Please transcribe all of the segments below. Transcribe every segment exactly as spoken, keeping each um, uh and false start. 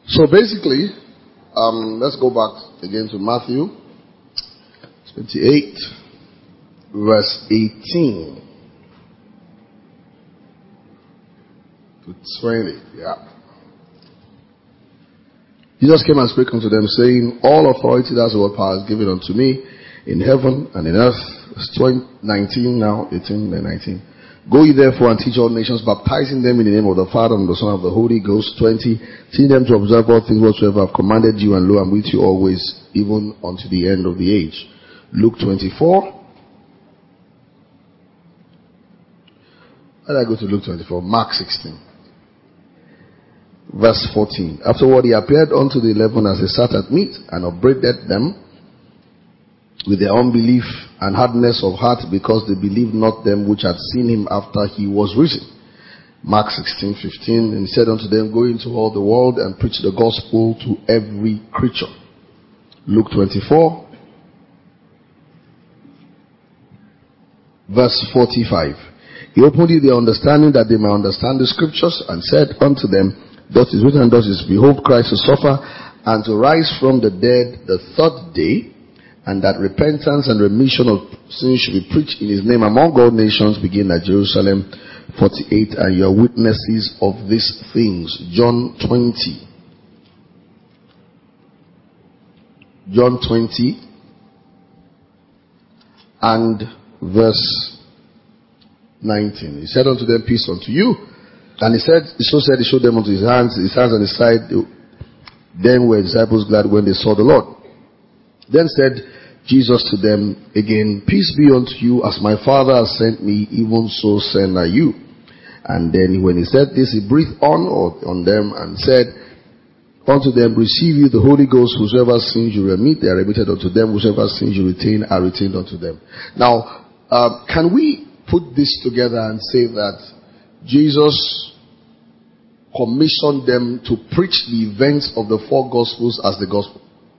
So basically, um, let's go back again to Matthew twenty-eight, verse eighteen to twenty. Yeah. Jesus came and spake unto them, saying, All authority, that's what power is given unto me in heaven and in earth. It's nineteen now, eighteen, then nineteen. Go ye therefore and teach all nations, baptizing them in the name of the Father and the Son and of the Holy Ghost. twenty. Teach them to observe all things whatsoever I have commanded you, and lo, I'm with you always, even unto the end of the age. Luke twenty-four. Why did I go to Luke twenty-four? Mark sixteen. Verse fourteen. Afterward he appeared unto the eleven as they sat at meat, and upbraided them with their unbelief and hardness of heart, because they believed not them which had seen him after he was risen. Mark sixteen fifteen. And he said unto them, Go into all the world and preach the gospel to every creature. Luke twenty-four, verse forty-five. He opened their understanding that they might understand the scriptures, and said unto them, Thus is written, thus is, behold, Christ to suffer and to rise from the dead the third day, and that repentance and remission of sins should be preached in his name among all nations, beginning at Jerusalem. forty-eight. And you are witnesses of these things. John twenty. John twenty and verse nineteen. He said unto them, Peace unto you. And he said, so said, he showed them unto his hands, his hands and his side. Then were disciples glad when they saw the Lord. Then said Jesus to them again, Peace be unto you, as my Father has sent me, even so send I you. And then when he said this, he breathed on or on them and said unto them, Receive you the Holy Ghost. Whosoever sins you remit, they are remitted unto them. Whosoever sins you retain, are retained unto them. Now, uh, can we put this together and say that Jesus commissioned them to preach the events of the four Gospels as the Gospel?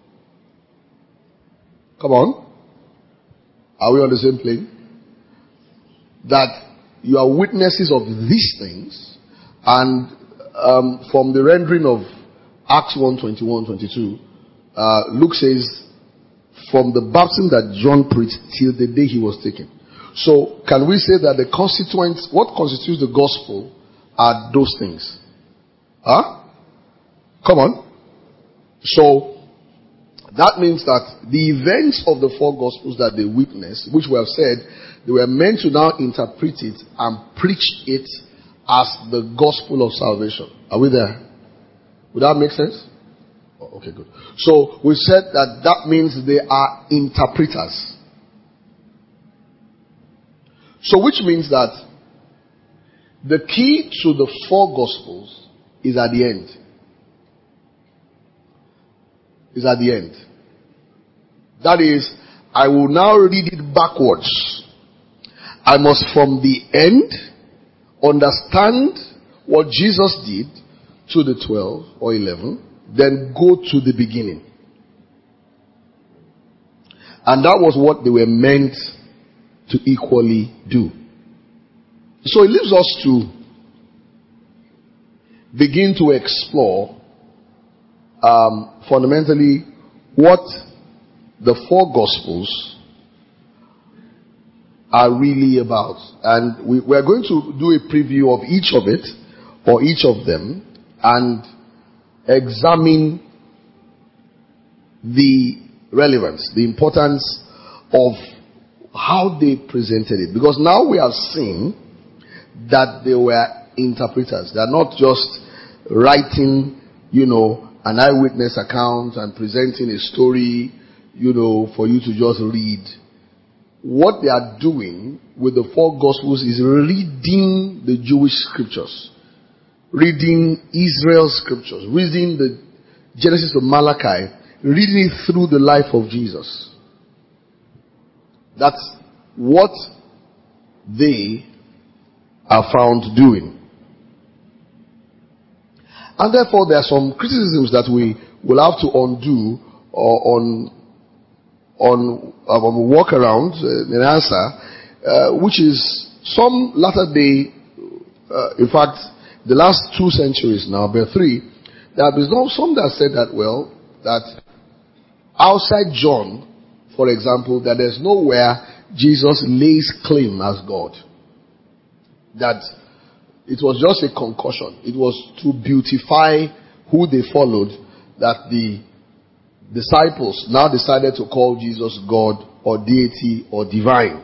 Come on. Are we on the same plane? That you are witnesses of these things, and um, from the rendering of Acts one twenty-one twenty-two, uh, Luke says, from the baptism that John preached till the day he was taken. So, can we say that the constituents, what constitutes the gospel are those things? Huh? Come on. So, that means that the events of the four gospels that they witnessed, which we have said, they were meant to now interpret it and preach it as the gospel of salvation. Are we there? Would that make sense? Oh, okay, good. So, we said that that means they are interpreters. So which means that the key to the four Gospels is at the end. Is at the end. That is, I will now read it backwards. I must from the end understand what Jesus did to the twelve or eleven, then go to the beginning. And that was what they were meant to equally do. So it leaves us to begin to explore um, fundamentally what the four Gospels are really about. And we, we are going to do a preview of each of it, or each of them, and examine the relevance, the importance of how they presented it. Because now we have seen that they were interpreters. They are not just writing, you know, an eyewitness account and presenting a story, you know, for you to just read. What they are doing with the four Gospels is reading the Jewish scriptures, reading Israel's scriptures, reading the Genesis to Malachi, reading it through the life of Jesus. That's what they are found doing. And therefore there are some criticisms that we will have to undo or on on um, walk around uh, in answer, uh, which is some latter day, uh, in fact, the last two centuries now, but three, There have been some that said that, well, that outside John, for example, that there's nowhere Jesus lays claim as God. That it was just a concussion. It was to beautify who they followed, that the disciples now decided to call Jesus God or deity or divine.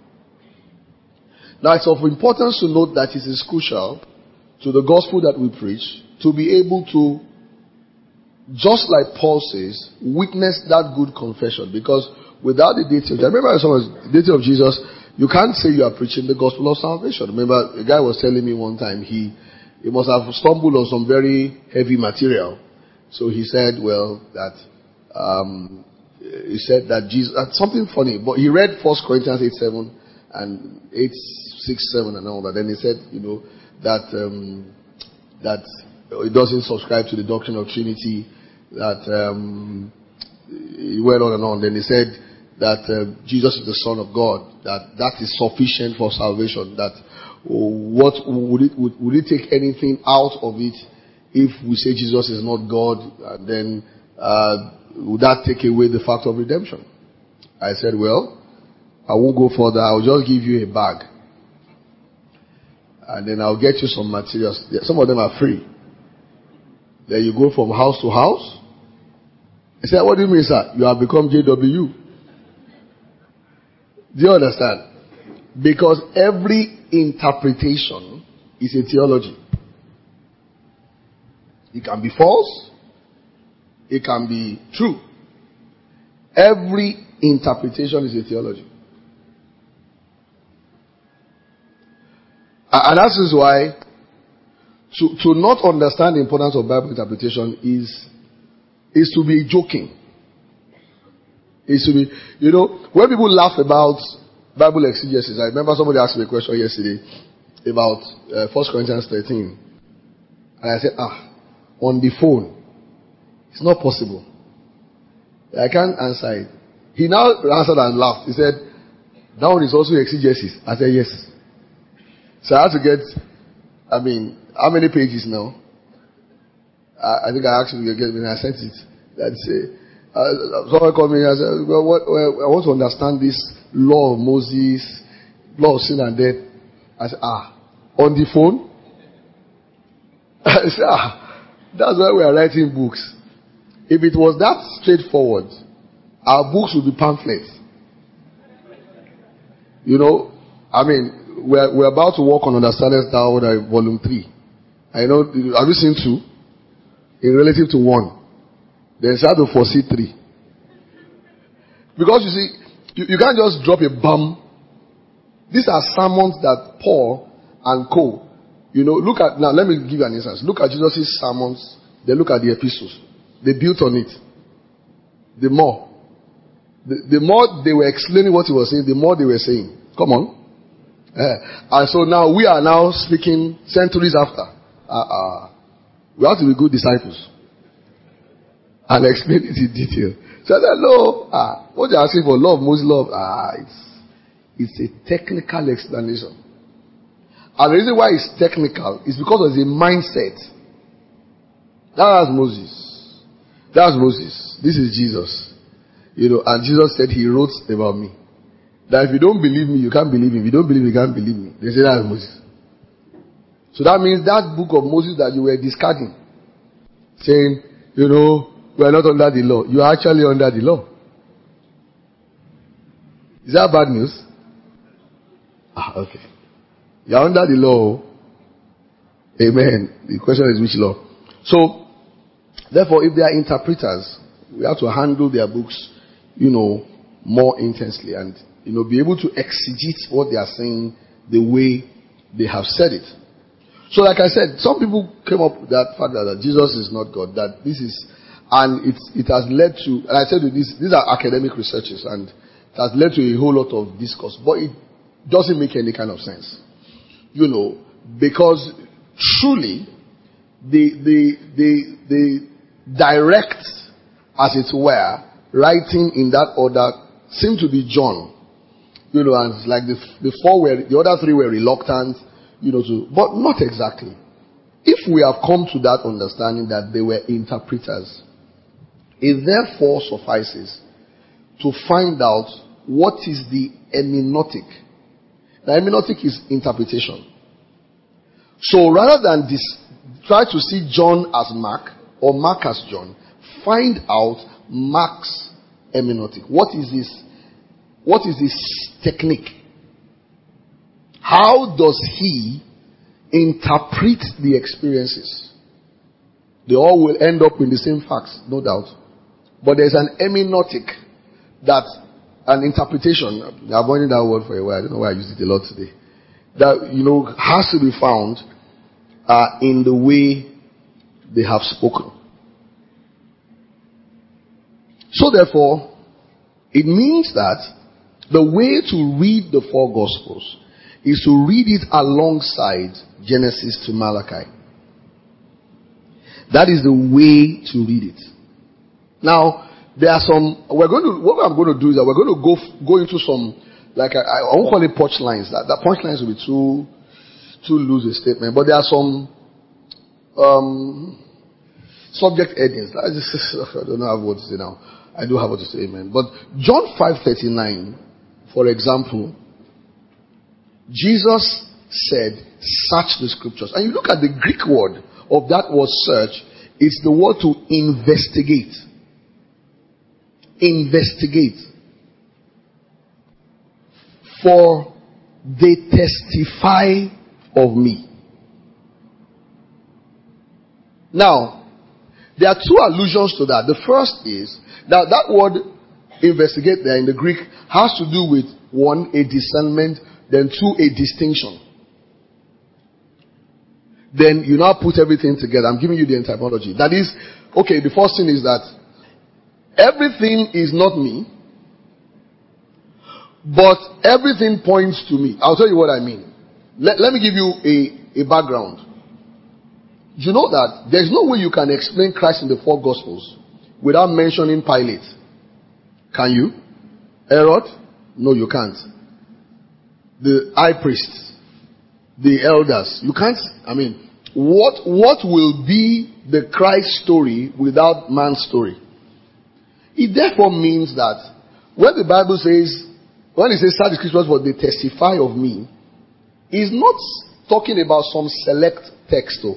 Now it's of importance to note that it is crucial to the gospel that we preach to be able to, just like Paul says, witness that good confession. Because without the deity of, I remember the deity of Jesus, you can't say you are preaching the gospel of salvation. Remember, a guy was telling me one time, he, he must have stumbled on some very heavy material. So he said, well, that, um, he said that Jesus, that's something funny, but he read First Corinthians eight seven and eight six seven and all that. Then he said, you know, that, um, that it doesn't subscribe to the doctrine of Trinity, that, um, he went on and on. Then he said that uh, Jesus is the Son of God, that that is sufficient for salvation, that oh, what would it, would, would it take anything out of it if we say Jesus is not God, and then uh, would that take away the fact of redemption? I said, well, I won't go further. I'll just give you a bag. And then I'll get you some materials. Some of them are free. Then you go from house to house. I said, what do you mean, sir? You have become J W. Do you understand? Because every interpretation is a theology. It can be false. It can be true. Every interpretation is a theology. And that is why to, to not understand the importance of Bible interpretation is, is to be joking. Is to be, you know, when people laugh about Bible exegesis, I remember somebody asked me a question yesterday about uh, First Corinthians thirteen. And I said, ah, on the phone. It's not possible. I can't answer it. He now answered and laughed. He said, that one is also exegesis. I said, yes. So I had to get, I mean, how many pages now? I, I think I asked him to get it and I sent it. That's it. Uh, someone called me and I said, well, what, well, I want to understand this law of Moses, law of sin and death. I said, ah, on the phone? I said, ah, that's why we are writing books. If it was that straightforward, our books would be pamphlets. You know, I mean, we're, we're about to work on Understanding Thou Volume three. I know, have you seen two? In relative to one. Then start to foresee three. Because you see, you, you can't just drop a bomb. These are sermons that Paul and co. You know, look at, now let me give you an instance. Look at Jesus' sermons, then look at the epistles. They built on it. The more. The, the more they were explaining what he was saying, the more they were saying. Come on. Uh, and so now we are now speaking centuries after. Uh, uh, we have to be good disciples. And explain it in detail. So I said, no, ah, what you're asking for, love, most love, ah, it's, it's a technical explanation. And the reason why it's technical is because of the mindset. That was Moses. That was Moses. This is Jesus. You know, and Jesus said he wrote about me. That if you don't believe me, you can't believe me. If you don't believe me, you can't believe me. They say that is Moses. So that means that book of Moses that you were discarding, saying, you know, we are not under the law. You are actually under the law. Is that bad news? Ah, okay. You are under the law. Amen. The question is which law? So, therefore, if they are interpreters, we have to handle their books, you know, more intensely and, you know, be able to exegete what they are saying the way they have said it. So, like I said, some people came up with that fact that Jesus is not God, that this is, and it, it has led to, and I said this, these are academic researches, and it has led to a whole lot of discourse, but it doesn't make any kind of sense. You know, because truly, the, the, the, the direct, as it were, writing in that order seemed to be John. You know, and like the, the four were, the other three were reluctant, you know, to, but not exactly. if we have come to that understanding that they were interpreters, it therefore suffices to find out what is the hermeneutic. The hermeneutic is interpretation. So rather than this, try to see John as Mark or Mark as John, find out Mark's hermeneutic. What is this? What is this technique? How does he interpret the experiences? They all will end up in the same facts, no doubt. But there's an hermeneutic, that an interpretation, I'm avoiding that word for a while, I don't know why I used it a lot today, that, you know, has to be found uh, in the way they have spoken. So therefore, it means that the way to read the four Gospels is to read it alongside Genesis to Malachi. That is the way to read it. Now, there are some, we're going to, what I'm going to do is that we're going to go, go into some, like, I, I won't call it punch lines. That, that punch lines will be too, too loose a statement. But there are some, um, subject headings. I just, I don't know what to say now. I do have what to say, amen. But John five thirty-nine, for example, Jesus said, search the scriptures. And you look at the Greek word of that word search, it's the word to investigate. Investigate. For they testify of me. Now, there are two allusions to that. The first is that that word investigate there in the Greek has to do with, one, a discernment, then two, a distinction. Then you now put everything together. I'm giving you the etymology. That is, okay, the first thing is that everything is not me, but everything points to me. I'll tell you what I mean. Let, let me give you a, a background. You know that there's no way you can explain Christ in the four Gospels without mentioning Pilate. Can you? Herod? No, you can't. The high priests, the elders. You can't. I mean, what, what will be the Christ story without man's story? It therefore means that when the Bible says, when it says, search the scriptures for they testify of me, it's not talking about some select text though.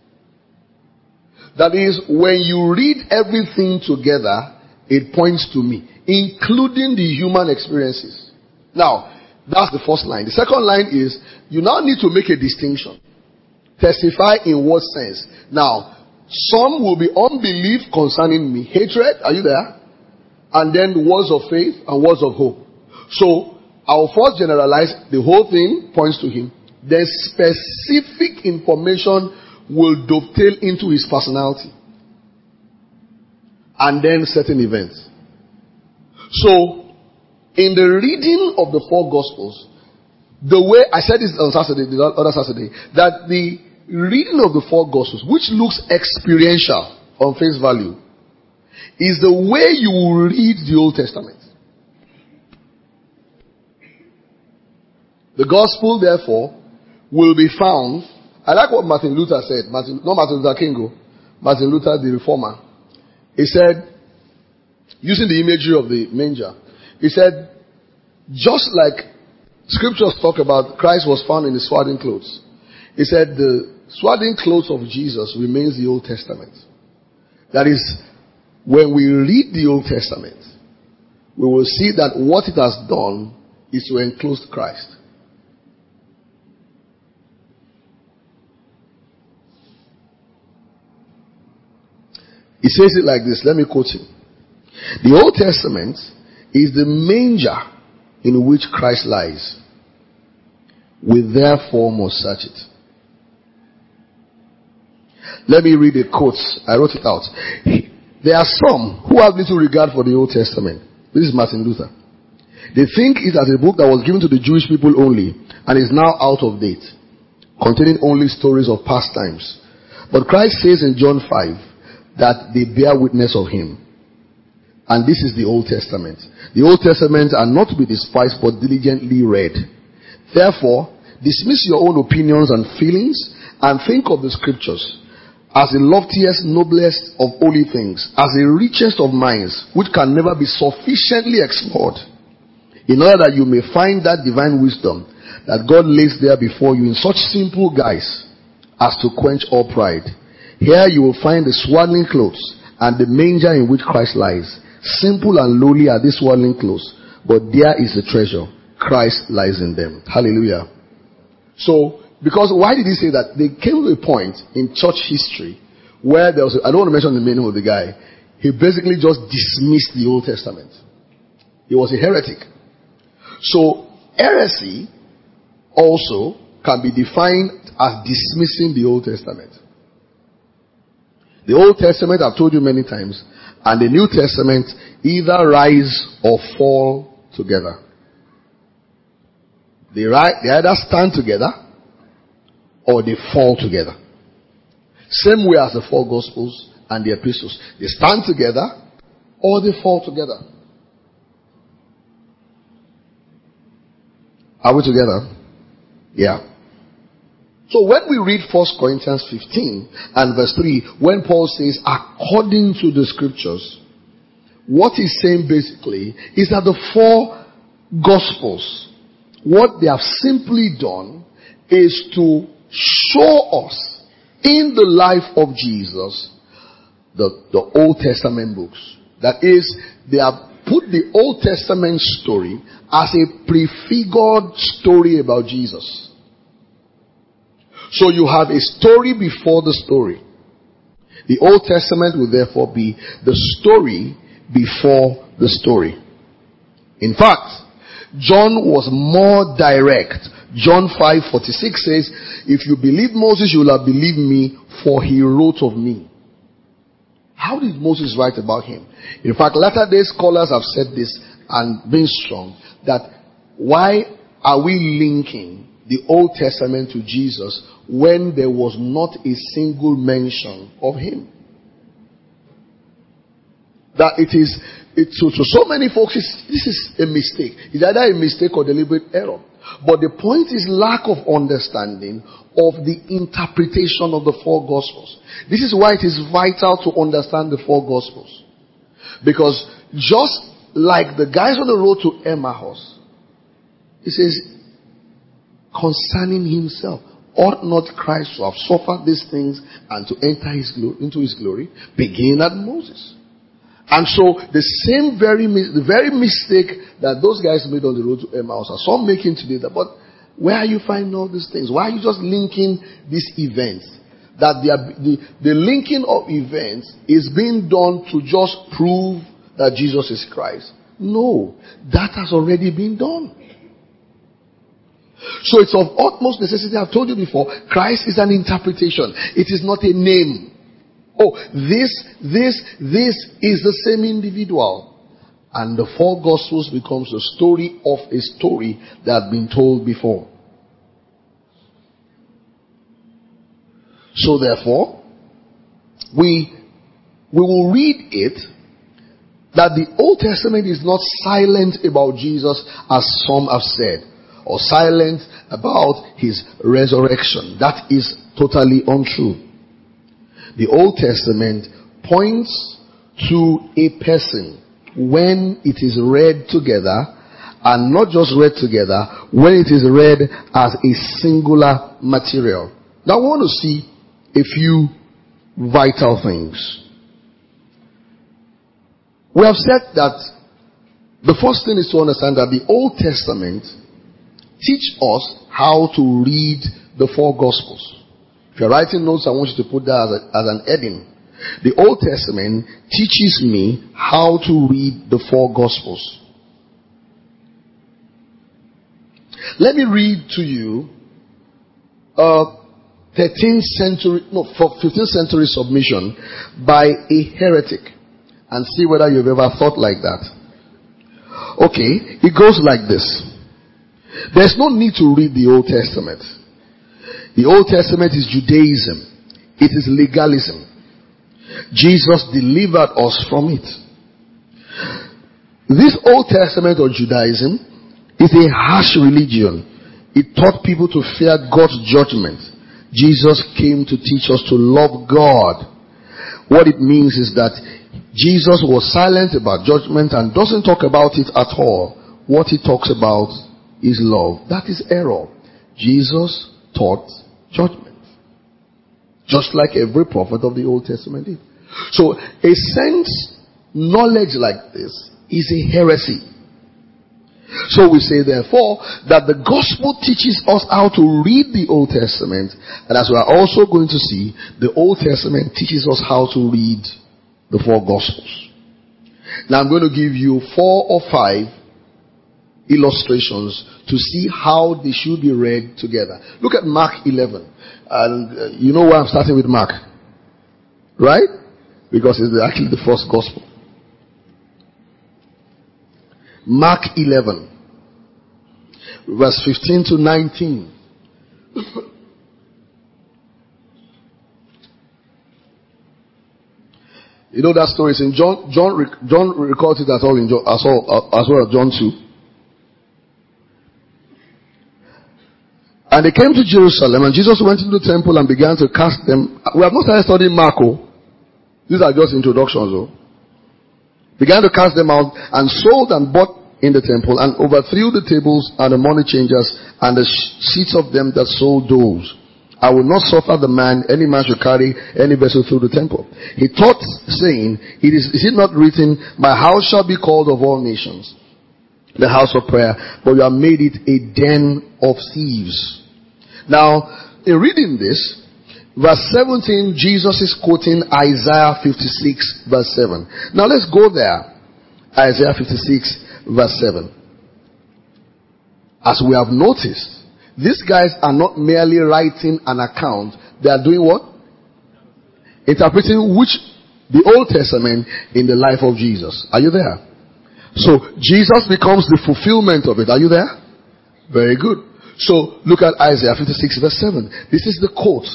That is, when you read everything together, it points to me, including the human experiences. Now, that's the first line. The second line is, you now need to make a distinction. Testify in what sense? Now, some will be unbelief concerning me. Hatred, are you there? And then words of faith and words of hope. So, I will first generalize, the whole thing points to him. Then specific information will dovetail into his personality. And then certain events. So, in the reading of the four Gospels, the way, I said this on Saturday, the other Saturday, that the reading of the four Gospels, which looks experiential on face value, is the way you will read the Old Testament. The Gospel, therefore, will be found. I like what Martin Luther said. Martin, not Martin Luther King, Martin Luther, the reformer. He said, using the imagery of the manger, he said, just like scriptures talk about Christ was found in the swaddling clothes. He said the swaddling clothes of Jesus remains the Old Testament. That is, when we read the Old Testament, we will see that what it has done is to enclose Christ. He says it like this. Let me quote him. The Old Testament is the manger in which Christ lies. We therefore must search it. Let me read the quotes. I wrote it out. There are some who have little regard for the Old Testament. This is Martin Luther. They think it as a book that was given to the Jewish people only and is now out of date, containing only stories of past times. But Christ says in John five that they bear witness of him. And this is the Old Testament. The Old Testament are not to be despised but diligently read. Therefore, dismiss your own opinions and feelings and think of the scriptures as the loftiest, noblest of holy things, as the richest of minds, which can never be sufficiently explored, in order that you may find that divine wisdom that God lays there before you in such simple guise as to quench all pride. Here you will find the swaddling clothes and the manger in which Christ lies. Simple and lowly are these swaddling clothes, but there is the treasure. Christ lies in them. Hallelujah. So, because why did he say that? They came to a point in church history where there was, a, I don't want to mention the name of the guy, he basically just dismissed the Old Testament. He was a heretic. So, heresy also can be defined as dismissing the Old Testament. The Old Testament, I've told you many times, and the New Testament either rise or fall together. They, ri- they either stand together or they fall together. Same way as the four Gospels and the epistles. They stand together or they fall together. Are we together? Yeah. So when we read First Corinthians fifteen and verse three, when Paul says, according to the scriptures, what he's saying basically is that the four Gospels, what they have simply done is to show us in the life of Jesus the, the Old Testament books. That is, they have put the Old Testament story as a prefigured story about Jesus. So you have a story before the story. The Old Testament will therefore be the story before the story. In fact, John was more direct. John five forty-six says, if you believe Moses, you will have believed me, for he wrote of me. How did Moses write about him? In fact, latter-day scholars have said this and been strong, that why are we linking the Old Testament to Jesus when there was not a single mention of him? That it is, it, to, to so many folks, it's, this is a mistake. It's either a mistake or deliberate error. But the point is lack of understanding of the interpretation of the four Gospels. This is why it is vital to understand the four Gospels. Because just like the guys on the road to Emmaus, it says, concerning himself, ought not Christ to have suffered these things and to enter his glo- into his glory, beginning at Moses. And so the same very the very mistake that those guys made on the road to Emmaus are some making today. That, but where are you finding all these things? Why are you just linking these events? That they are, the the linking of events is being done to just prove that Jesus is Christ. No, that has already been done. So it's of utmost necessity. I've told you before, Christ is an interpretation. It is not a name. Oh, this, this, this is the same individual. And the four Gospels becomes the story of a story that had been told before. So therefore, we, we will read it that the Old Testament is not silent about Jesus as some have said, or silent about his resurrection. That is totally untrue. The Old Testament points to a person when it is read together, and not just read together, when it is read as a singular material. Now I want to see a few vital things. We have said that the first thing is to understand that the Old Testament teach us how to read the four Gospels. If you're writing notes, I want you to put that as, a, as an heading. The Old Testament teaches me how to read the four Gospels. Let me read to you a thirteenth century, no, fifteenth century submission by a heretic and see whether you've ever thought like that. Okay, it goes like this. There's no need to read the Old Testament. The Old Testament is Judaism. It is legalism. Jesus delivered us from it. This Old Testament or Judaism is a harsh religion. It taught people to fear God's judgment. Jesus came to teach us to love God. What it means is that Jesus was silent about judgment and doesn't talk about it at all. What he talks about is love. That is error. Jesus taught judgment, just like every prophet of the Old Testament did. So a sense knowledge like this is a heresy. So we say therefore that the gospel teaches us how to read the Old Testament, and as we are also going to see, the Old Testament teaches us how to read the four gospels. Now I'm going to give you four or five illustrations to see how they should be read together. Look at Mark eleven, and uh, you know why I'm starting with Mark, right? Because it's actually the first gospel. Mark eleven, verse fifteen to nineteen. You know that story is in John. John, John records it as all in John, as, all, as well as John two. And they came to Jerusalem, and Jesus went into the temple and began to cast them. We have not started studying Mark. These are just introductions, though. Began to cast them out, and sold and bought in the temple, and overthrew the tables and the money changers and the seats of them that sold doves. I will not suffer the man, any man should carry any vessel through the temple. He taught, saying, it is, is it not written, my house shall be called of all nations, the house of prayer, but you have made it a den of thieves. Now, in reading this, verse seventeen, Jesus is quoting Isaiah fifty-six, verse seven. Now let's go there. Isaiah fifty-six, verse seven. As we have noticed, these guys are not merely writing an account. They are doing what? Interpreting which the Old Testament in the life of Jesus. Are you there? So Jesus becomes the fulfillment of it. Are you there? Very good. So look at Isaiah fifty-six, verse seven. This is the quote.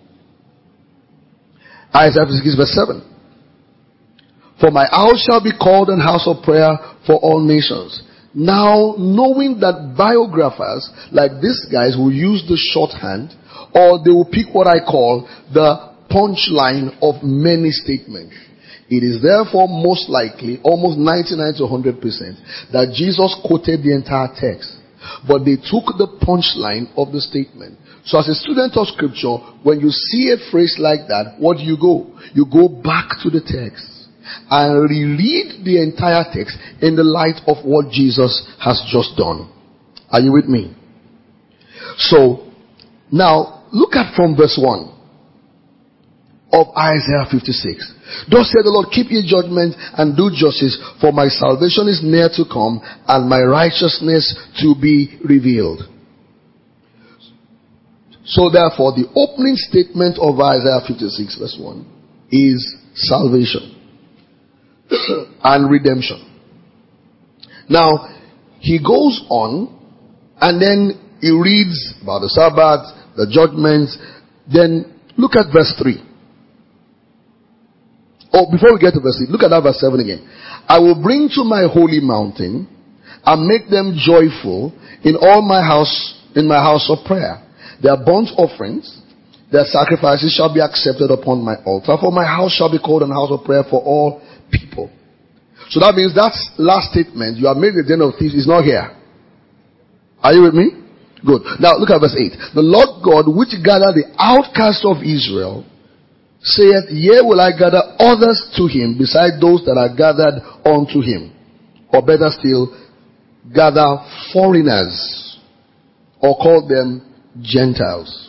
Isaiah fifty-six, verse seven. For my house shall be called an house of prayer for all nations. Now, knowing that biographers like these guys will use the shorthand, or they will pick what I call the punchline of many statements. It is therefore most likely, almost ninety-nine to one hundred percent, that Jesus quoted the entire text. But they took the punchline of the statement. So as a student of scripture, when you see a phrase like that, what do you go? You go back to the text and reread the entire text in the light of what Jesus has just done. Are you with me? So, now, look at from verse one of Isaiah fifty-six. Thus said the Lord, keep your judgment and do justice, for my salvation is near to come, and my righteousness to be revealed. So therefore, the opening statement of Isaiah fifty-six verse one is salvation and redemption. Now, he goes on and then he reads about the Sabbath, the judgments. Then look at verse three. Oh, before we get to verse three, look at that verse seven again. I will bring to my holy mountain and make them joyful in all my house, in my house of prayer. Their burnt offerings, their sacrifices shall be accepted upon my altar, for my house shall be called an house of prayer for all people. So that means that last statement, you have made the den of thieves, is not here. Are you with me? Good. Now look at verse eight. The Lord God which gathered the outcasts of Israel saith, yea, will I gather others to him beside those that are gathered unto him. Or better still, gather foreigners, or call them Gentiles.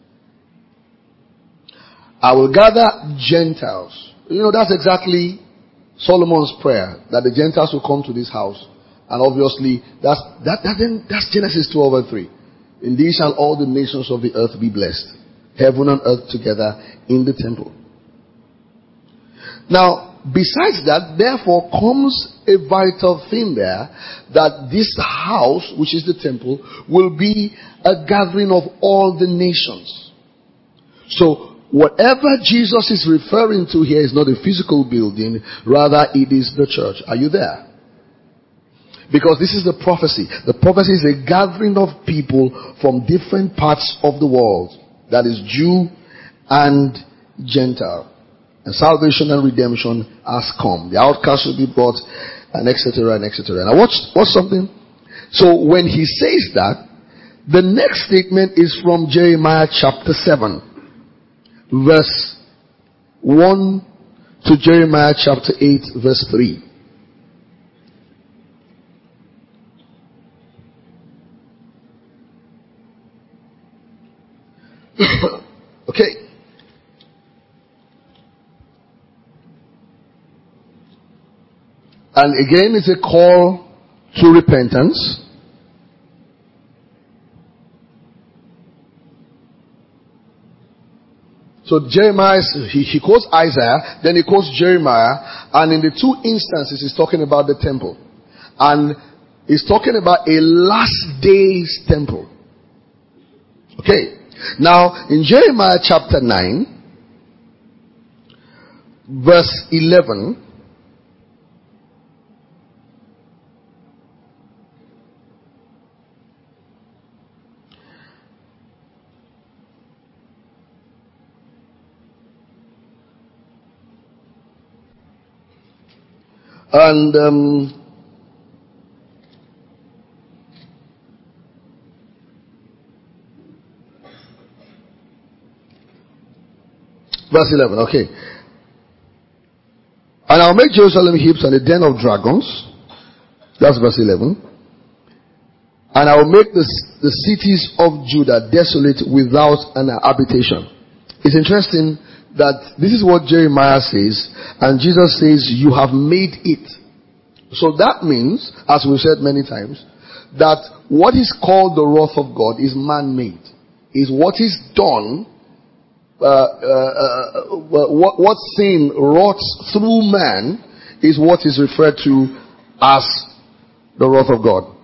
I will gather Gentiles. You know, that's exactly Solomon's prayer, that the Gentiles will come to this house. And obviously, that's, that, that then, that's Genesis twelve and three. In these shall all the nations of the earth be blessed. Heaven and earth together in the temple. Now, besides that, therefore comes a vital thing there, that this house, which is the temple, will be a gathering of all the nations. So, whatever Jesus is referring to here is not a physical building, rather it is the church. Are you there? Because this is the prophecy. The prophecy is a gathering of people from different parts of the world. that is Jew and Gentile. And salvation and redemption has come. The outcast will be brought, and et cetera and et cetera. Now watch, watch something. So when he says that, the next statement is from Jeremiah chapter seven, verse one to Jeremiah chapter eight, verse three. Okay. And again, it's a call to repentance. So Jeremiah, he, he quotes Isaiah, then he quotes Jeremiah, and in the two instances he's talking about the temple. And he's talking about a last days temple. Okay. Now, in Jeremiah chapter nine, verse eleven, and um, verse eleven, okay. And I'll make Jerusalem heaps and a den of dragons. That's verse eleven. And I will make the, the cities of Judah desolate without an habitation. It's interesting that this is what Jeremiah says, and Jesus says, you have made it. So that means, as we've said many times, that what is called the wrath of God is man-made. Is what is done, uh, uh, uh, what, what sin wrought through man is what is referred to as the wrath of God.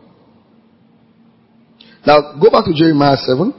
Now, go back to Jeremiah seven.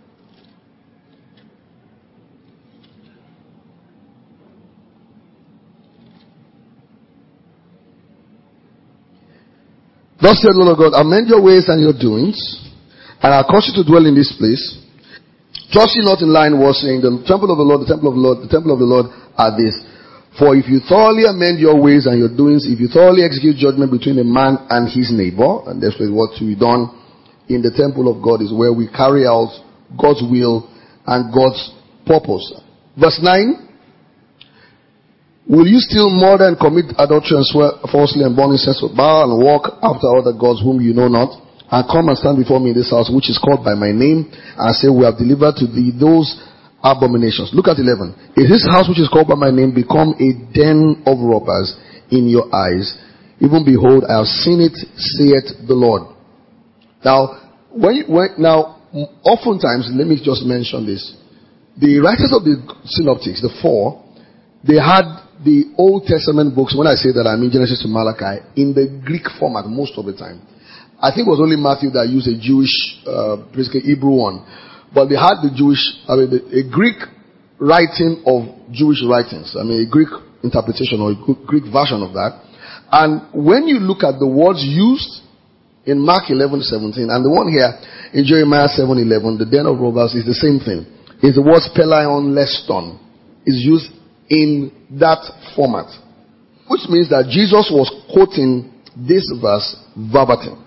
Thus said the Lord God, amend your ways and your doings, and I'll cause you to dwell in this place. Trust ye not in lying words, saying, the temple of the Lord, the temple of the Lord, the temple of the Lord are this. For if you thoroughly amend your ways and your doings, if you thoroughly execute judgment between a man and his neighbor, and that's what to be done in the temple of God is where we carry out God's will and God's purpose. Verse nine. Will you still murder and commit adultery and swear falsely and burn incense to Baal and walk after other gods whom you know not, and come and stand before me in this house which is called by my name, and say, we have delivered to thee those abominations? Look at eleven. Is this house which is called by my name become a den of robbers in your eyes? Even behold, I have seen it, saith the Lord. Now, when, you, when now, oftentimes, let me just mention this. The writers of the synoptics, the four, they had the Old Testament books, when I say that I mean Genesis to Malachi, in the Greek format most of the time. I think it was only Matthew that used a Jewish, uh, basically Hebrew one. But they had the Jewish, I mean, the, a Greek writing of Jewish writings. I mean, a Greek interpretation or a Greek version of that. And when you look at the words used in Mark eleven seventeen, and the one here in Jeremiah seven eleven, the den of robbers is the same thing. It's the word pelion leston is used in that format, which means that Jesus was quoting this verse verbatim.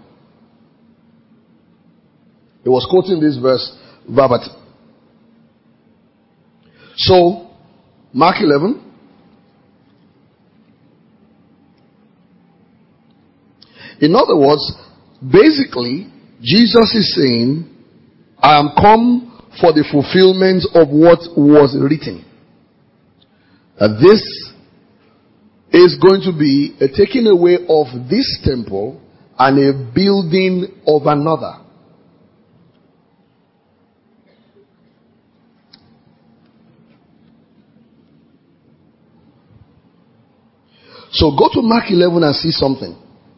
He was quoting this verse verbatim. So, Mark eleven. In other words, basically, Jesus is saying, I am come for the fulfillment of what was written. That this is going to be a taking away of this temple and a building of another. So go to Mark eleven and see something.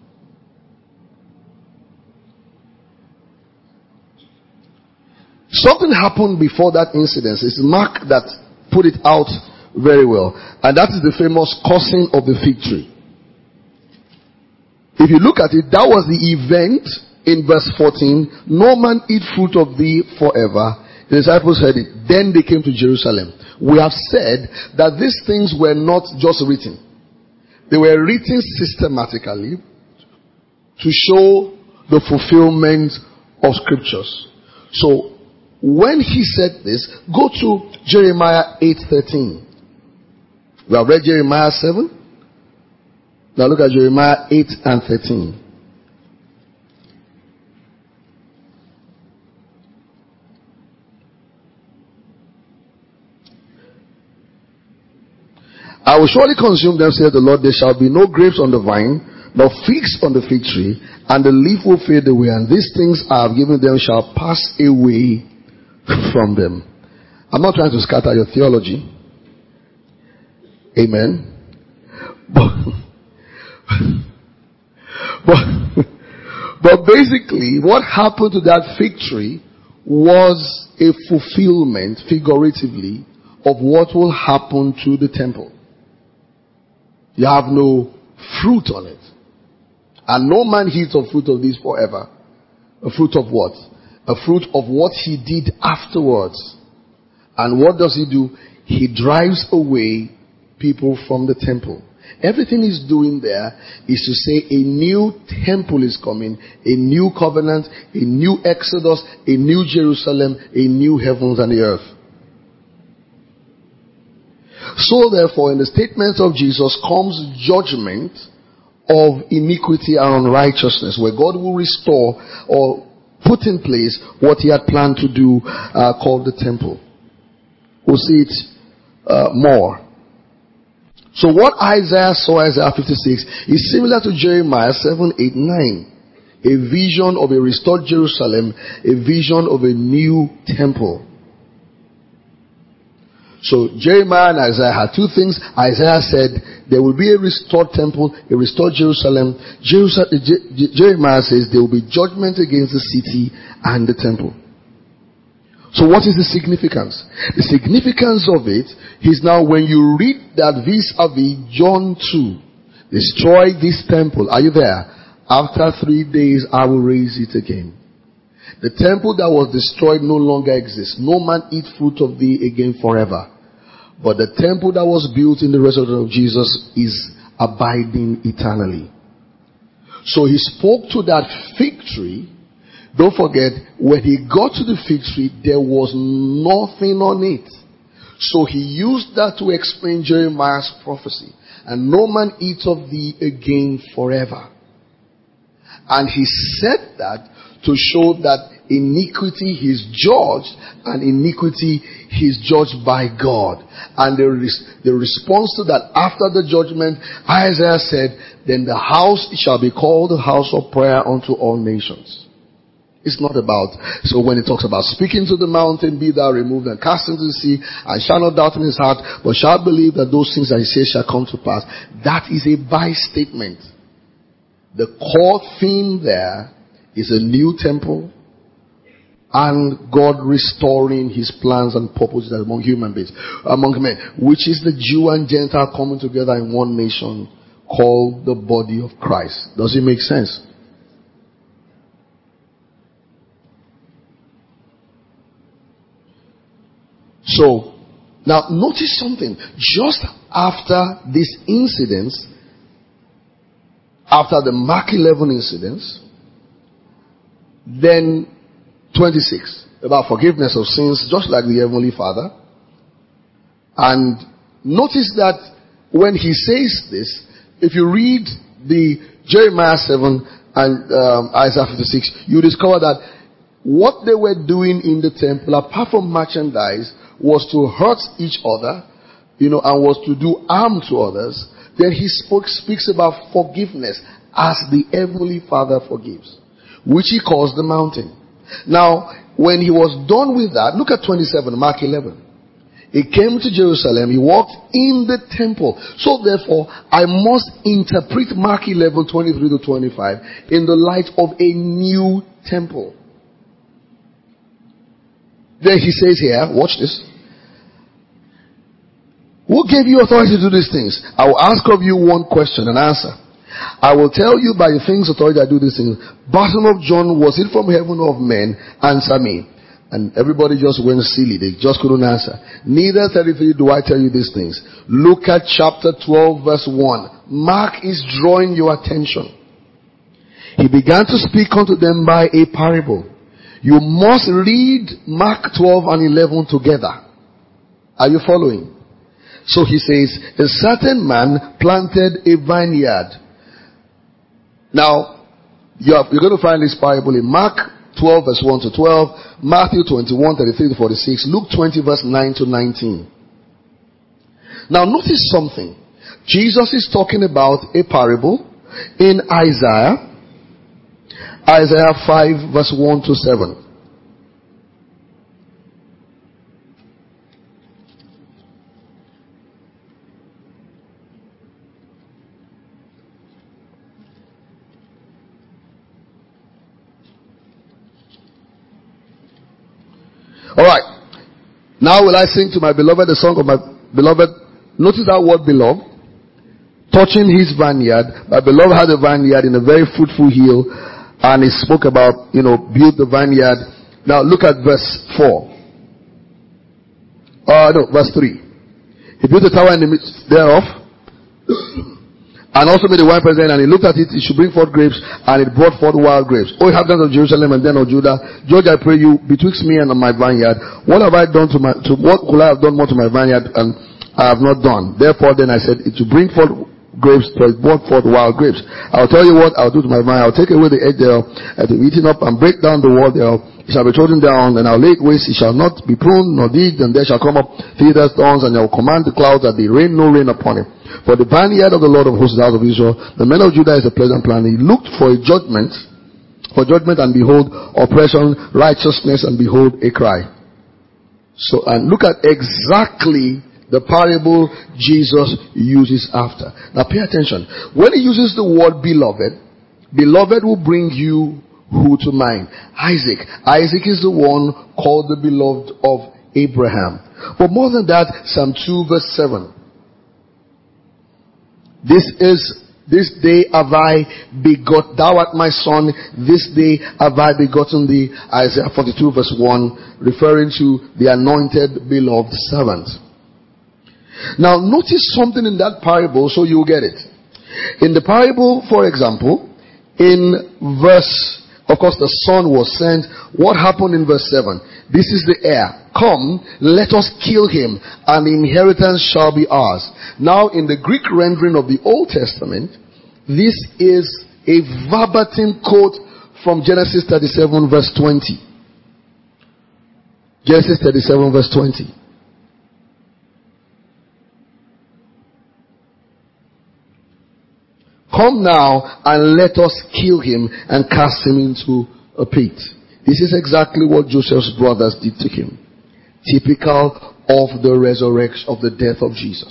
Something happened before that incident. It's Mark that put it out very well. And that is the famous cursing of the fig tree. If you look at it, that was the event in verse fourteen. No man eat fruit of thee forever. The disciples heard it. Then they came to Jerusalem. We have said that these things were not just written. They were written systematically to show the fulfillment of scriptures. So, when he said this, go to Jeremiah eight thirteen. We have read Jeremiah seven. Now look at Jeremiah eight and thirteen. I will surely consume them, saith the Lord. There shall be no grapes on the vine, nor figs on the fig tree, and the leaf will fade away, and these things I have given them shall pass away from them. I'm not trying to scatter your theology. Amen. But, but, but basically, what happened to that fig tree was a fulfillment, figuratively, of what will happen to the temple. You have no fruit on it. And no man eats of fruit of this forever. A fruit of what? A fruit of what he did afterwards. And what does he do? He drives away people from the temple. Everything he's doing there is to say a new temple is coming, a new covenant, a new Exodus, a new Jerusalem, a new heavens and the earth. So therefore, in the statements of Jesus comes judgment of iniquity and unrighteousness, where God will restore or put in place what he had planned to do, uh, called the temple. We'll see it uh, more. So what Isaiah saw, Isaiah fifty-six, is similar to Jeremiah seven, eight, nine. A vision of a restored Jerusalem, a vision of a new temple. So Jeremiah and Isaiah had two things. Isaiah said there will be a restored temple, a restored Jerusalem. Jerusalem Je- Jeremiah says there will be judgment against the city and the temple. So what is the significance? The significance of it is now when you read that vis-a-vis John two, destroy this temple. Are you there? After three days I will raise it again. The temple that was destroyed no longer exists. No man eat fruit of thee again forever. But the temple that was built in the resurrection of Jesus is abiding eternally. So he spoke to that fig tree. Don't forget, when he got to the fig tree, there was nothing on it. So he used that to explain Jeremiah's prophecy. And no man eat of thee again forever. And he said that to show that iniquity is judged, and iniquity is judged by God. And the, res- the response to that after the judgment, Isaiah said, then the house shall be called the house of prayer unto all nations. It's not about, so when it talks about speaking to the mountain, be thou removed and cast into the sea, and shall not doubt in his heart, but shall believe that those things that he says shall come to pass. That is a by statement. The core theme there is a new temple and God restoring his plans and purposes among human beings, among men, which is the Jew and Gentile coming together in one nation called the body of Christ. Does it make sense? So, now notice something. Just after these incidents, after the Mark eleven incidents, then twenty-six, about forgiveness of sins, just like the Heavenly Father. And notice that when he says this, if you read the Jeremiah seven and um, Isaiah fifty-six, you discover that what they were doing in the temple, apart from merchandise, was to hurt each other, you know, and was to do harm to others. Then he spoke, speaks about forgiveness as the Heavenly Father forgives, which he calls the mountain. Now, when he was done with that, look at twenty-seven, Mark eleven. He came to Jerusalem, he walked in the temple. So therefore, I must interpret Mark eleven, twenty-three to twenty-five in the light of a new temple. Then he says here, watch this. Who gave you authority to do these things? I will ask of you one question and answer. I will tell you by the things authority I do these things. Baptism of John, was it from heaven or of men? Answer me. And everybody just went silly. They just couldn't answer. Neither thirty-three do I tell you these things. Look at chapter twelve verse one. Mark is drawing your attention. He began to speak unto them by a parable. You must read Mark twelve and eleven together. Are you following? So he says, a certain man planted a vineyard. Now, you are, you're going to find this parable in Mark twelve verse one to twelve, Matthew twenty-one, thirty-three to forty-six, Luke twenty verse nine to nineteen. Now notice something. Jesus is talking about a parable in Isaiah, Isaiah five verse one to seven. Alright. Now will I sing to my beloved the song of my beloved. Notice that word beloved. Touching his vineyard. My beloved had a vineyard in a very fruitful hill. And he spoke about, you know, build the vineyard. Now look at verse four. Uh, no, verse three. He built a tower in the midst thereof. And also made a wine press, and he looked at it, it should bring forth grapes, and it brought forth wild grapes. O inhabitants of Jerusalem and then of Judah, judge I pray you betwixt me and my vineyard. What have I done to my, to what could I have done more to my vineyard, and I have not done? Therefore then I said, it should bring forth grapes, but it brought forth wild grapes. I'll tell you what I'll do to my vine. I'll take away the edge thereof, and to be eaten up, and break down the wall thereof. It shall be trodden down, and I'll lay it waste. It shall not be pruned nor digged, and there shall come up thither thorns, and I will command the clouds that they rain no rain upon it. For the vineyard of the Lord of hosts, the house of Israel, the men of Judah is a pleasant plan. He looked for a judgment, for judgment, and behold, oppression, righteousness, and behold, a cry. So, and look at exactly the parable Jesus uses after. Now pay attention. When he uses the word beloved, beloved will bring you who to mind? Isaac. Isaac is the one called the beloved of Abraham. But more than that, Psalm two verse seven. This is, this day have I begot, thou art my son, this day have I begotten thee. Isaiah forty-two verse one, referring to the anointed beloved servant. Now notice something in that parable so you'll get it. In the parable, for example, in verse, of course the son was sent. What happened in verse seven? This is the heir. Come, let us kill him, and the inheritance shall be ours. Now in the Greek rendering of the Old Testament, this is a verbatim quote from Genesis thirty-seven verse twenty. Genesis thirty-seven verse twenty. Come now and let us kill him and cast him into a pit. This is exactly what Joseph's brothers did to him. Typical of the resurrection, of the death of Jesus.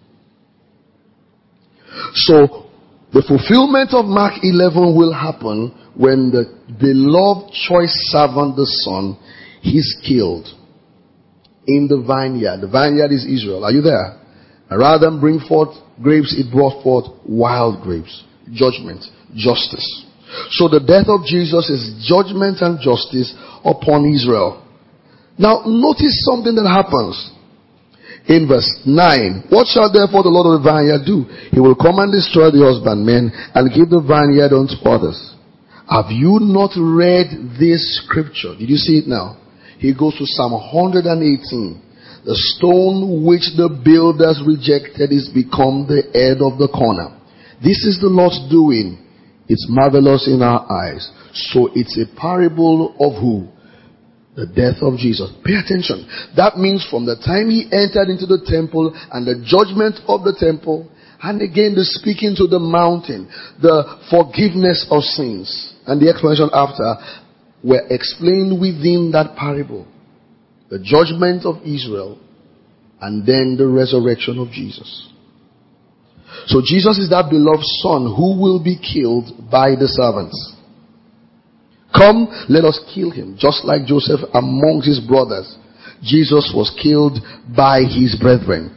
So, the fulfillment of Mark eleven will happen when the beloved choice servant, the son, is killed in the vineyard. The vineyard is Israel. Are you there? And rather than bring forth grapes, it brought forth wild grapes. Judgment, justice. So the death of Jesus is judgment and justice upon Israel. Now notice something that happens in verse nine. What shall therefore the Lord of the vineyard do? He will come and destroy the husbandmen and give the vineyard unto others. Have you not read this scripture? Did you see it now? He goes to Psalm one eighteen. The stone which the builders rejected is become the head of the corner. This is the Lord's doing. It's marvelous in our eyes. So it's a parable of who? The death of Jesus. Pay attention. That means from the time he entered into the temple and the judgment of the temple, and again the speaking to the mountain, the forgiveness of sins, and the explanation after, were explained within that parable. The judgment of Israel, and then the resurrection of Jesus. So Jesus is that beloved son who will be killed by the servants. Come, let us kill him. Just like Joseph among his brothers, Jesus was killed by his brethren.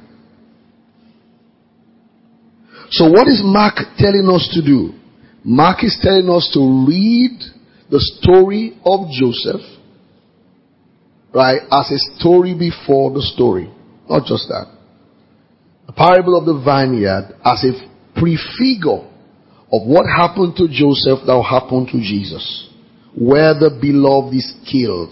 So what is Mark telling us to do? Mark is telling us to read the story of Joseph right, as a story before the story. Not just that. The parable of the vineyard as a prefigure of what happened to Joseph that will happen to Jesus, where the beloved is killed.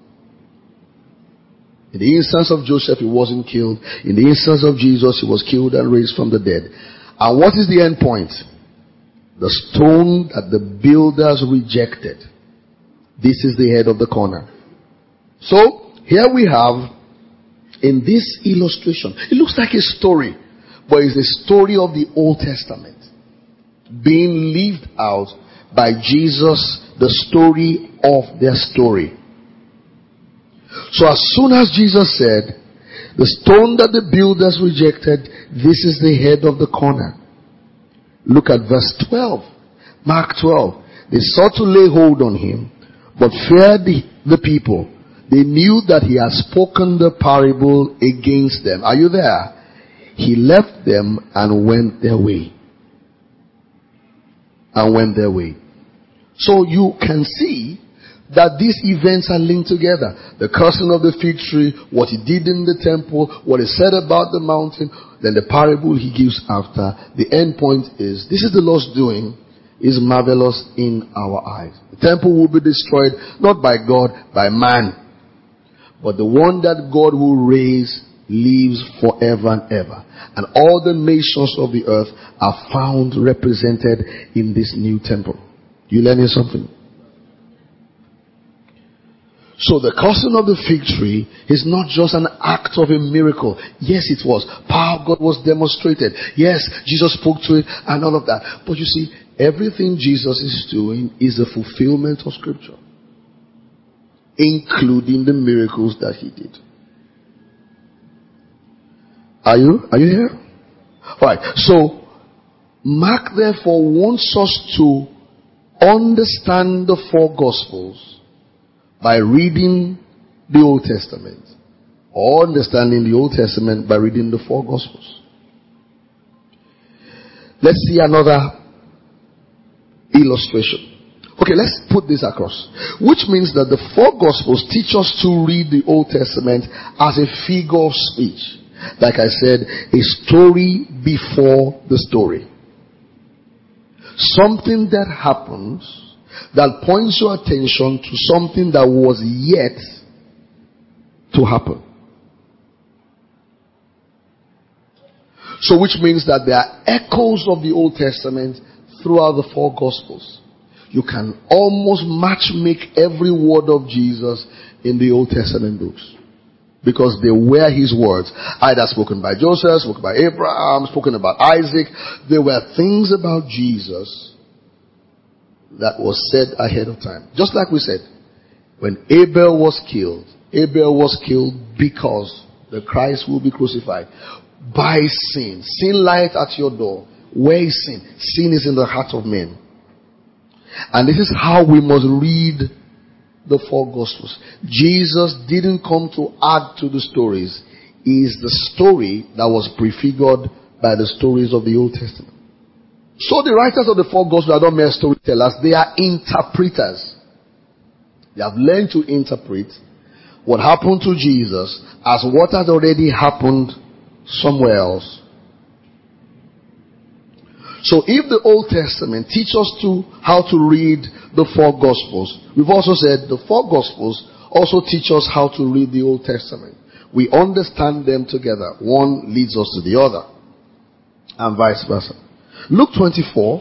In the instance of Joseph, he wasn't killed. In the instance of Jesus, he was killed and raised from the dead. And what is the end point? The stone that the builders rejected. This is the head of the corner. So, here we have, in this illustration, it looks like a story, but it's a story of the Old Testament being lived out by Jesus, the story of their story. So as soon as Jesus said, the stone that the builders rejected, this is the head of the corner. Look at verse twelve. Mark twelve. They sought to lay hold on him, but feared the, the people. They knew that he had spoken the parable against them. Are you there? He left them and went their way. And went their way. So you can see that these events are linked together. The cursing of the fig tree, what he did in the temple, what he said about the mountain, then the parable he gives after. The end point is, this is the Lord's doing, is marvelous in our eyes. The temple will be destroyed, not by God, by man. But the one that God will raise lives forever and ever. And all the nations of the earth are found represented in this new temple. You learning something? So the cursing of the fig tree is not just an act of a miracle. Yes, it was. Power of God was demonstrated. Yes, Jesus spoke to it and all of that. But you see, everything Jesus is doing is a fulfillment of Scripture, including the miracles that he did. Are you? Are you here? Alright, so Mark therefore wants us to understand the four Gospels by reading the Old Testament, or understanding the Old Testament by reading the four Gospels. Let's see another illustration. Okay, let's put this across. Which means that the four Gospels teach us to read the Old Testament as a figure of speech. Like I said, a story before the story. Something that happens that points your attention to something that was yet to happen. So which means that there are echoes of the Old Testament throughout the four Gospels. You can almost match make every word of Jesus in the Old Testament books, because they were his words, either spoken by Joseph, spoken by Abraham, spoken about Isaac. There were things about Jesus that was said ahead of time. Just like we said, when Abel was killed, Abel was killed because the Christ will be crucified by sin. Sin lieth at your door. Where is sin? Sin is in the heart of men. And this is how we must read the four Gospels. Jesus didn't come to add to the stories. He is the story that was prefigured by the stories of the Old Testament. So the writers of the four Gospels are not mere storytellers. They are interpreters. They have learned to interpret what happened to Jesus as what had already happened somewhere else. So if the Old Testament teaches us to how to read the four Gospels, we've also said the four Gospels also teach us how to read the Old Testament. We understand them together. One leads us to the other, and vice versa. Luke twenty-four.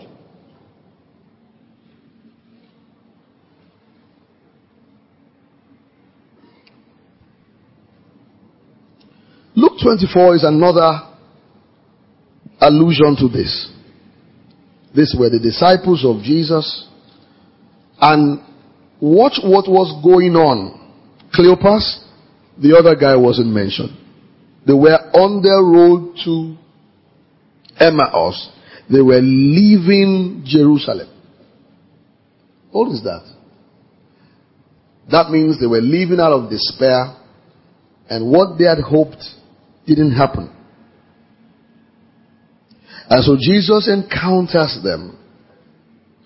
Luke twenty-four is another allusion to this. These were the disciples of Jesus. And watch what was going on. Cleopas, the other guy wasn't mentioned. They were on their road to Emmaus. They were leaving Jerusalem. What is that? That means they were leaving out of despair, and what they had hoped didn't happen. And so Jesus encounters them.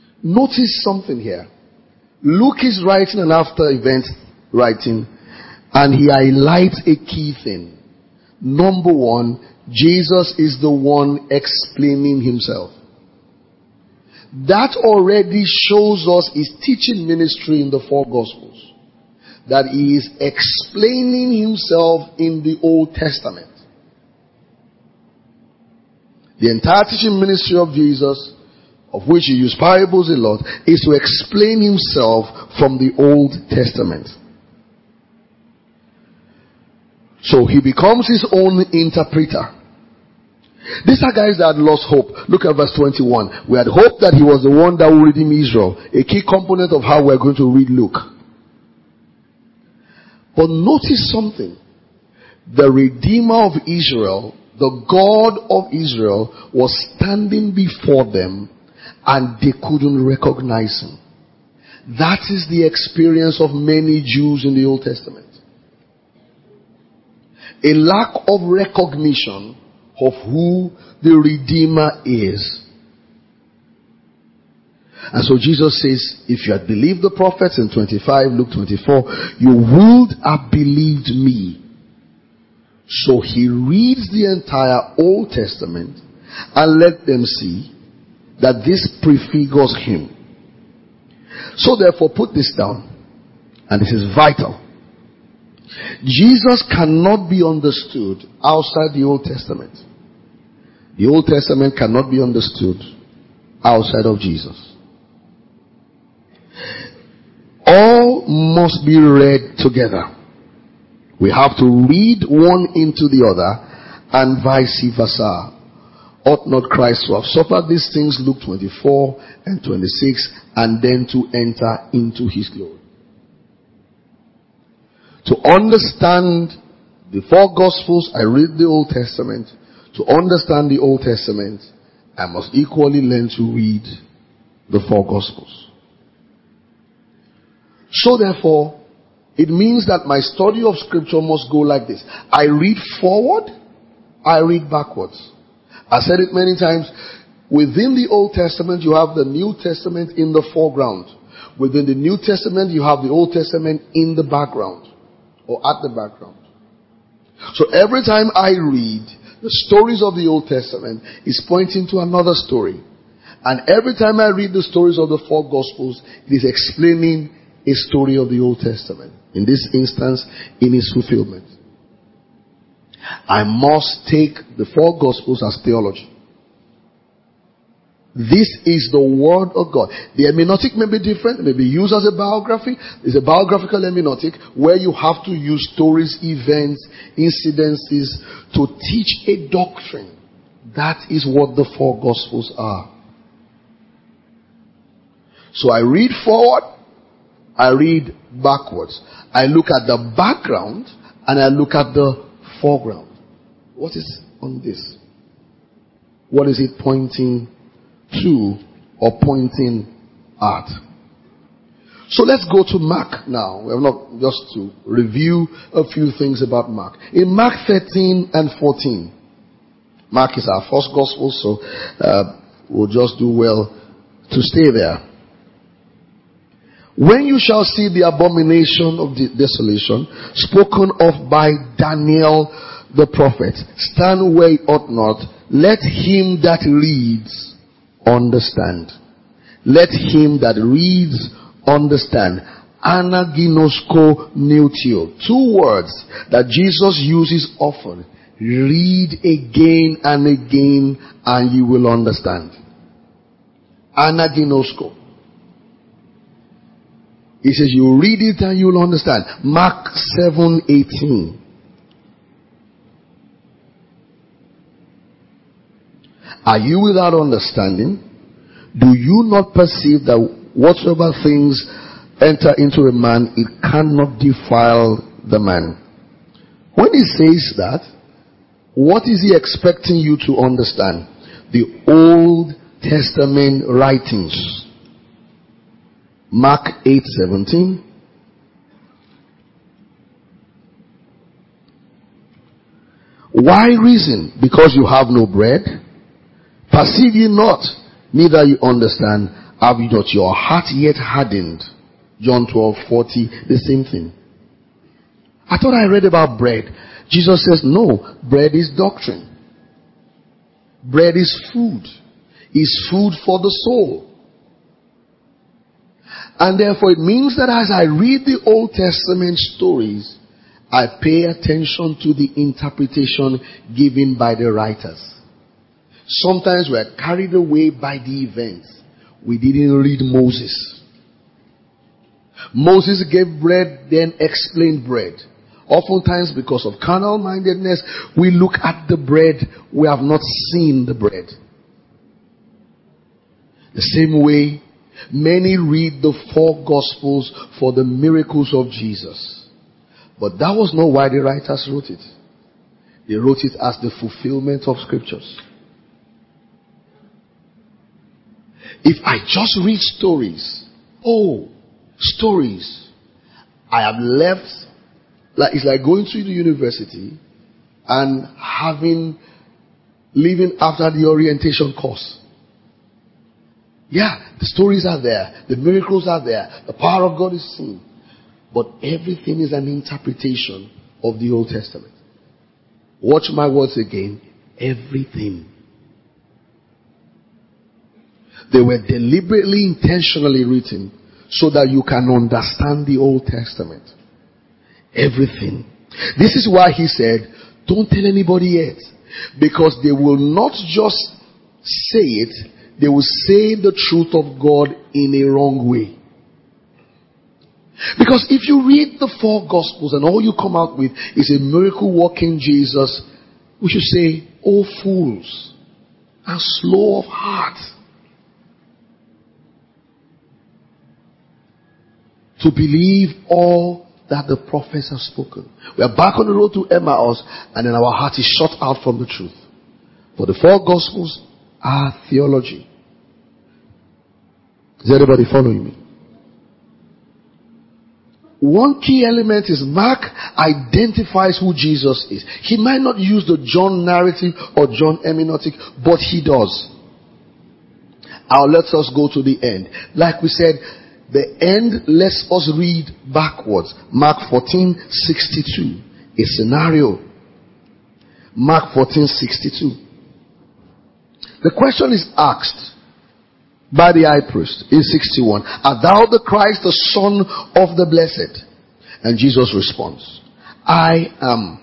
Notice something here. Luke is writing an after event writing, And he highlights a key thing. Number one, Jesus is the one explaining himself. That already shows us his teaching ministry in the four Gospels. That he is explaining himself in the Old Testament. The entire teaching ministry of Jesus, of which he used parables a lot, is to explain himself from the Old Testament. So he becomes his own interpreter. These are guys that had lost hope. Look at verse twenty-one. We had hoped that he was the one that would redeem Israel. A key component of how we're going to read Luke. But notice something. The Redeemer of Israel, the God of Israel, was standing before them and they couldn't recognize him. That is the experience of many Jews in the Old Testament. A lack of recognition of who the Redeemer is. And so Jesus says, if you had believed the prophets in twenty-five, Luke twenty-four, you would have believed me. So he reads the entire Old Testament and let them see that this prefigures him. So therefore, put this down, and this is vital. Jesus cannot be understood outside the Old Testament. The Old Testament cannot be understood outside of Jesus. All must be read together. We have to read one into the other and vice versa. Ought not Christ to have suffered these things, Luke twenty-four and twenty-six, and then to enter into his glory? To understand the four Gospels, I read the Old Testament. To understand the Old Testament, I must equally learn to read the four Gospels. So therefore, it means that my study of Scripture must go like this. I read forward, I read backwards. I said it many times. Within the Old Testament, you have the New Testament in the foreground. Within the New Testament, you have the Old Testament in the background, or at the background. So every time I read, the stories of the Old Testament is pointing to another story. And every time I read the stories of the four Gospels, it is explaining a story of the Old Testament. In this instance, in its fulfillment. I must take the four Gospels as theology. This is the Word of God. The hermeneutic may be different. It may be used as a biography. It's a biographical hermeneutic where you have to use stories, events, incidences to teach a doctrine. That is what the four Gospels are. So I read forward, I read backwards. I look at the background and I look at the foreground. What is on this? What is it pointing to or pointing at? So let's go to Mark now. We have not just to review a few things about Mark. In Mark thirteen and fourteen, Mark is our first gospel, so uh, we'll just do well to stay there. When you shall see the abomination of the desolation spoken of by Daniel the prophet, stand where he ought not. Let him that reads understand. Let him that reads understand. Anaginosko neutio. Two words that Jesus uses often. Read again and again and you will understand. Anaginosko. He says you read it and you will understand. Mark seven eighteen. Are you without understanding? Do you not perceive that whatsoever things enter into a man, it cannot defile the man? When he says that, what is he expecting you to understand? The Old Testament writings. Mark eight seventeen. Why reason? Because you have no bread? Perceive ye not, neither you understand. Have you not your heart yet hardened? John twelve forty, the same thing. I thought I read about bread. Jesus says, no, bread is doctrine. Bread is food. Is food for the soul. And therefore it means that as I read the Old Testament stories, I pay attention to the interpretation given by the writers. Sometimes we are carried away by the events. We didn't read Moses. Moses gave bread, then explained bread. Oftentimes, because of carnal mindedness, we look at the bread, we have not seen the bread. The same way, many read the four Gospels for the miracles of Jesus. But that was not why the writers wrote it. They wrote it as the fulfillment of scriptures. If I just read stories, oh, stories, I have left, like it's like going to the university and having, living after the orientation course. Yeah, the stories are there, the miracles are there, the power of God is seen. But everything is an interpretation of the Old Testament. Watch my words again. Everything. They were deliberately, intentionally written so that you can understand the Old Testament. Everything. This is why he said, don't tell anybody yet. Because they will not just say it, they will say the truth of God in a wrong way. Because if you read the four Gospels and all you come out with is a miracle working Jesus, we should say, oh fools, and slow of heart to believe all that the prophets have spoken. We are back on the road to Emmaus, and then our heart is shut out from the truth. For the four Gospels are theology. Is everybody following me? One key element is Mark identifies who Jesus is. He might not use the John narrative or John hermeneutic, but he does. Now let us go to the end. Like we said, the end lets us read backwards. Mark fourteen sixty-two. A scenario. Mark fourteen sixty-two. The question is asked by the high priest in sixty-one. Art thou the Christ, the Son of the Blessed? And Jesus responds, I am.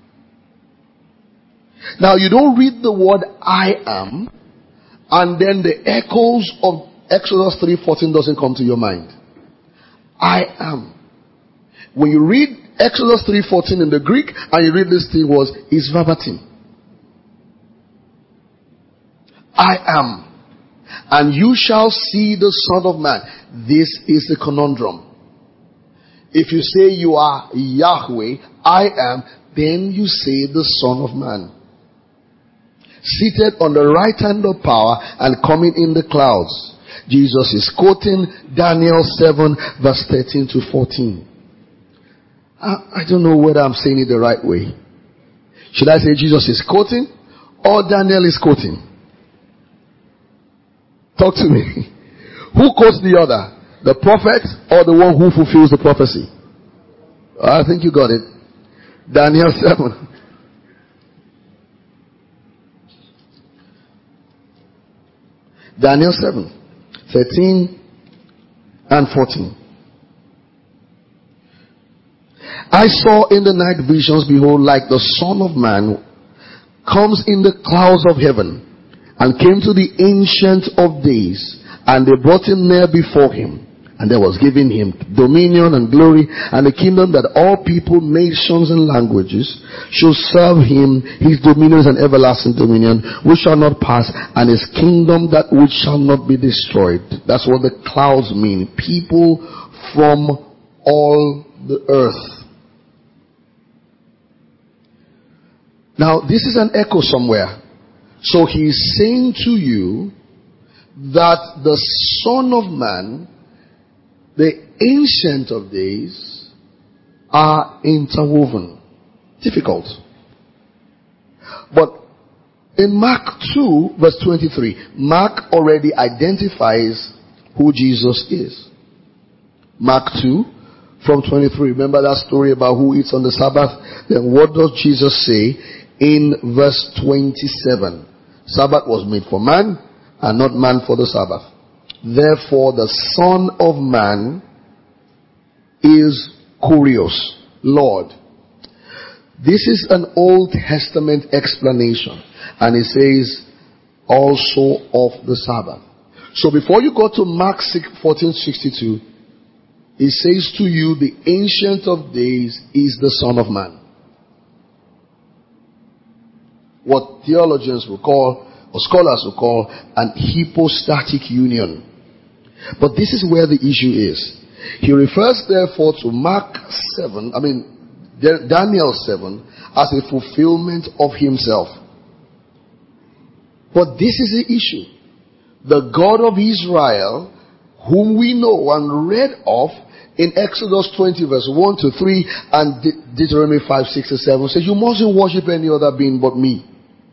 Now you don't read the word I am and then the echoes of Exodus three fourteen doesn't come to your mind. I am. When you read Exodus three fourteen in the Greek and you read this thing was, is verbatim. I am. And you shall see the Son of Man. This is the conundrum. If you say you are Yahweh, I am, then you say the Son of Man. Seated on the right hand of power and coming in the clouds. Jesus is quoting Daniel seven verse thirteen to fourteen. I, I don't know whether I'm saying it the right way. Should I say Jesus is quoting or Daniel is quoting? Talk to me. Who quotes the other? The prophet or the one who fulfills the prophecy? I think you got it. Daniel seven. Daniel seven. thirteen and fourteen. I saw in the night visions, behold, like the Son of Man comes in the clouds of heaven, and came to the Ancient of Days, and they brought him near before him, and there was given him dominion and glory, and a kingdom that all people, nations, and languages should serve him. His dominion is an everlasting dominion which shall not pass, and his kingdom that which shall not be destroyed. That's what the clouds mean. People from all the earth. Now, this is an echo somewhere. So he is saying to you that the Son of Man, the Ancient of Days, are interwoven. Difficult. But in Mark two verse twenty-three, Mark already identifies who Jesus is. Mark two from twenty-three. Remember that story about who eats on the Sabbath? Then what does Jesus say in verse twenty-seven? Sabbath was made for man, and not man for the Sabbath. Therefore the Son of Man is Kurios, Lord. This is an Old Testament explanation, and it says also of the Sabbath. So before you go to Mark fourteen sixty-two, it says to you, the Ancient of Days is the Son of Man. What theologians will call, or scholars will call, an hypostatic union. But this is where the issue is. He refers therefore to Mark seven, I mean Daniel seven, as a fulfillment of himself. But this is the issue. The God of Israel, whom we know and read of in Exodus twenty verse one to three and De- Deuteronomy five, six to seven, says you mustn't worship any other being but me.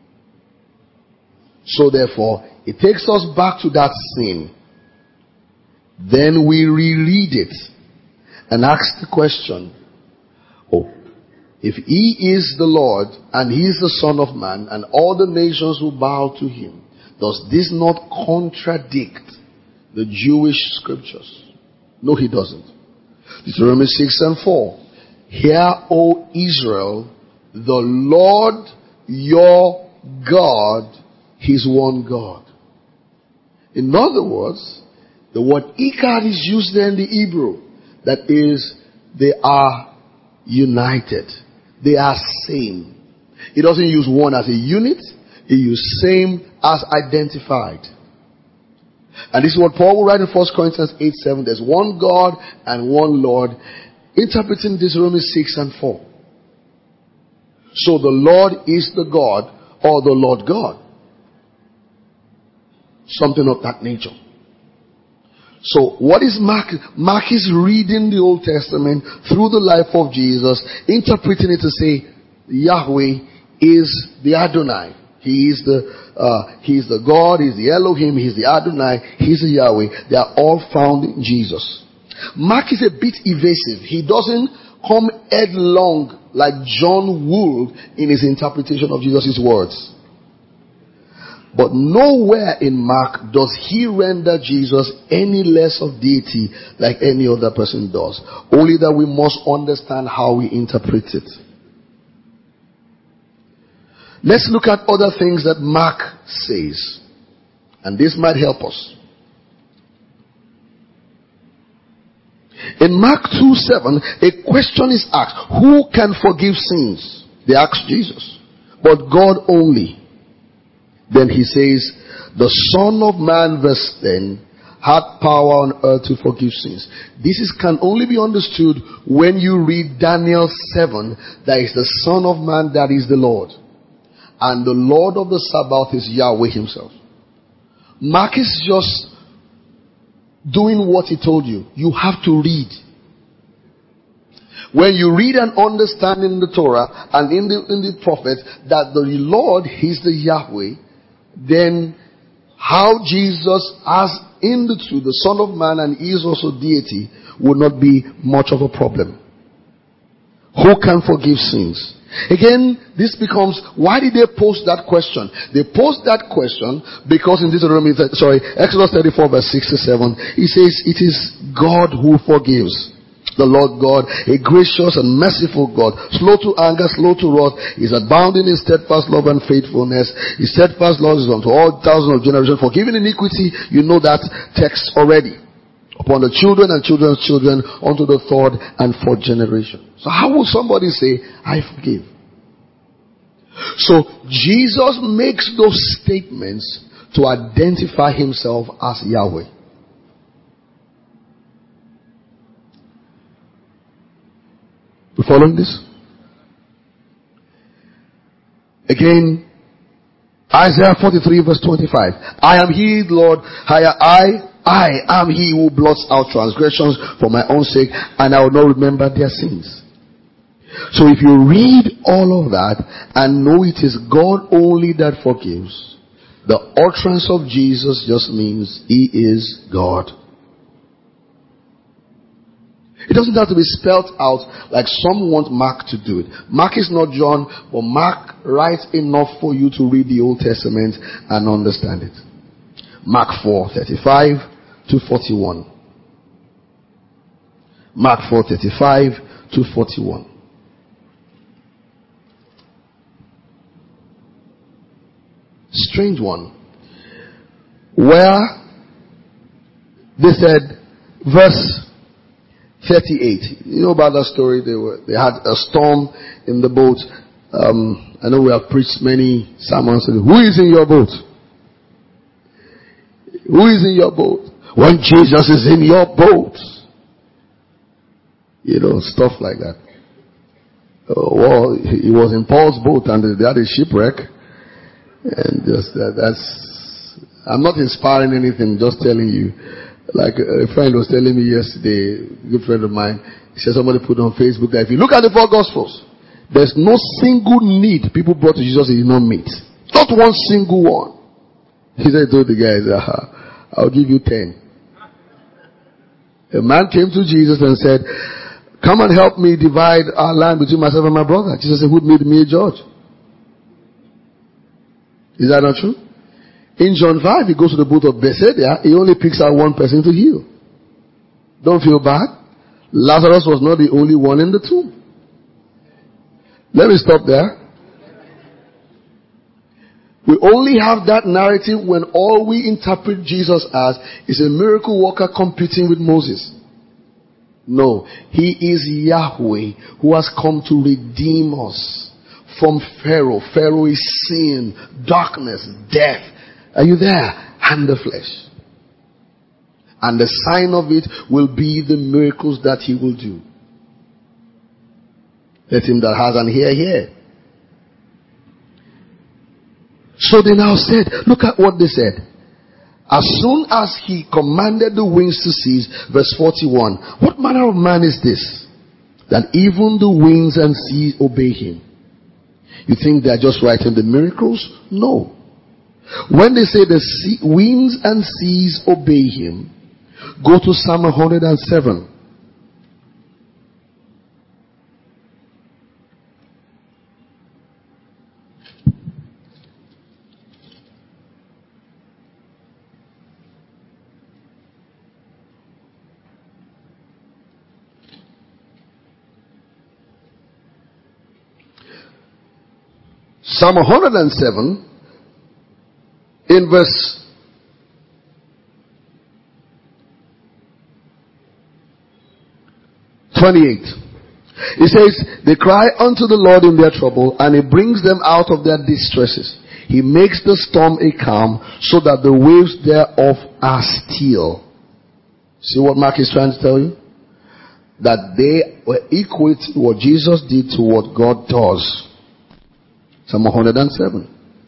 So therefore, it takes us back to that scene. Then we reread it and ask the question, oh, if he is the Lord and he is the Son of Man and all the nations will bow to him, does this not contradict the Jewish scriptures? No, he doesn't. Deuteronomy six and four. Hear, O Israel, the Lord your God, He's one God. In other words, the word Echad is used there in the Hebrew. That is, they are united. They are same. It doesn't use one as a unit. It uses same as identified. And this is what Paul will write in First Corinthians eight seven. There's one God and one Lord, interpreting Deuteronomy six and four. So the Lord is the God, or the Lord God. Something of that nature. So what is Mark? Mark is reading the Old Testament through the life of Jesus, interpreting it to say Yahweh is the Adonai. He is the uh, He is the God, He is the Elohim, He is the Adonai, He is the Yahweh. They are all found in Jesus. Mark is a bit evasive. He doesn't come headlong like John would in his interpretation of Jesus' words. But nowhere in Mark does he render Jesus any less of deity like any other person does. Only that we must understand how we interpret it. Let's look at other things that Mark says. And this might help us. In Mark two seven, a question is asked. Who can forgive sins? They ask Jesus. But God only. Then he says, the Son of Man, verse ten, had power on earth to forgive sins. This is, can only be understood when you read Daniel seven, that is the Son of Man, that is the Lord. And the Lord of the Sabbath is Yahweh himself. Mark is just doing what he told you. You have to read. When you read and understand in the Torah and in the, in the prophets that the Lord is the Yahweh, then how Jesus, as in the truth, the Son of Man and is also deity, would not be much of a problem. Who can forgive sins? Again, this becomes, why did they post that question? They post that question because in Deuteronomy, sorry, Exodus thirty-four verse six to seven, it says, it is God who forgives. The Lord God, a gracious and merciful God, slow to anger, slow to wrath, is abounding in steadfast love and faithfulness. His steadfast love is unto all thousands of generations. Forgiving iniquity, you know that text already. Upon the children and children's children, unto the third and fourth generation. So how will somebody say, I forgive? So Jesus makes those statements to identify himself as Yahweh. You following this? Again, Isaiah forty-three verse twenty-five. I am he, Lord. I, I, I am he who blots out transgressions for my own sake, and I will not remember their sins. So if you read all of that and know it is God only that forgives, the utterance of Jesus just means he is God. It doesn't have to be spelled out like some want Mark to do it. Mark is not John, but Mark writes enough for you to read the Old Testament and understand it. Mark four, thirty-five to forty-one. Mark four, thirty-five to forty-one. Strange one. Where they said, verse thirty-eight. You know about that story? They were they had a storm in the boat. Um, I know we have preached many sermons. Who is in your boat? Who is in your boat? When Jesus is in your boat. You know, stuff like that. Uh, well, he was in Paul's boat and they had a shipwreck. And just that, that's, I'm not inspiring anything, just telling you. Like a friend was telling me yesterday, a good friend of mine, he said somebody put on Facebook that if you look at the four Gospels, there's no single need people brought to Jesus he did not meet. Not one single one. He said, told the guys, uh, I'll give you ten. A man came to Jesus and said, come and help me divide our land between myself and my brother. Jesus said, who made me a judge? Is that not true? In John five, he goes to the boat of Bethesda. He only picks out one person to heal. Don't feel bad. Lazarus was not the only one in the tomb. Let me stop there. We only have that narrative when all we interpret Jesus as is a miracle worker competing with Moses. No, he is Yahweh who has come to redeem us from Pharaoh. Pharaoh is sin, darkness, death. Are you there? And the flesh. And the sign of it will be the miracles that he will do. Let him that has an ear hear. So they now said, look at what they said. As soon as he commanded the winds to cease, verse forty-one, what manner of man is this, that even the winds and seas obey him? You think they're just writing the miracles? No. When they say the sea, winds and seas obey him, go to Psalm one hundred seven. Psalm one hundred seven, in verse twenty-eight. It says, they cry unto the Lord in their trouble, and he brings them out of their distresses. He makes the storm a calm, so that the waves thereof are still. See what Mark is trying to tell you? That they were equal to what Jesus did to what God does. Psalm one hundred seven.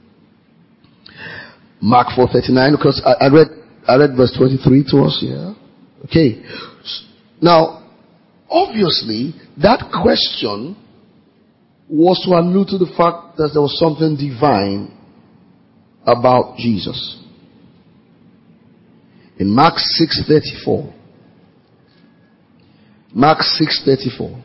Mark four thirty-nine, because I, I read I read verse twenty-three to us here. Okay. Now, obviously, that question was to allude to the fact that there was something divine about Jesus. In Mark six thirty-four. Mark six thirty-four.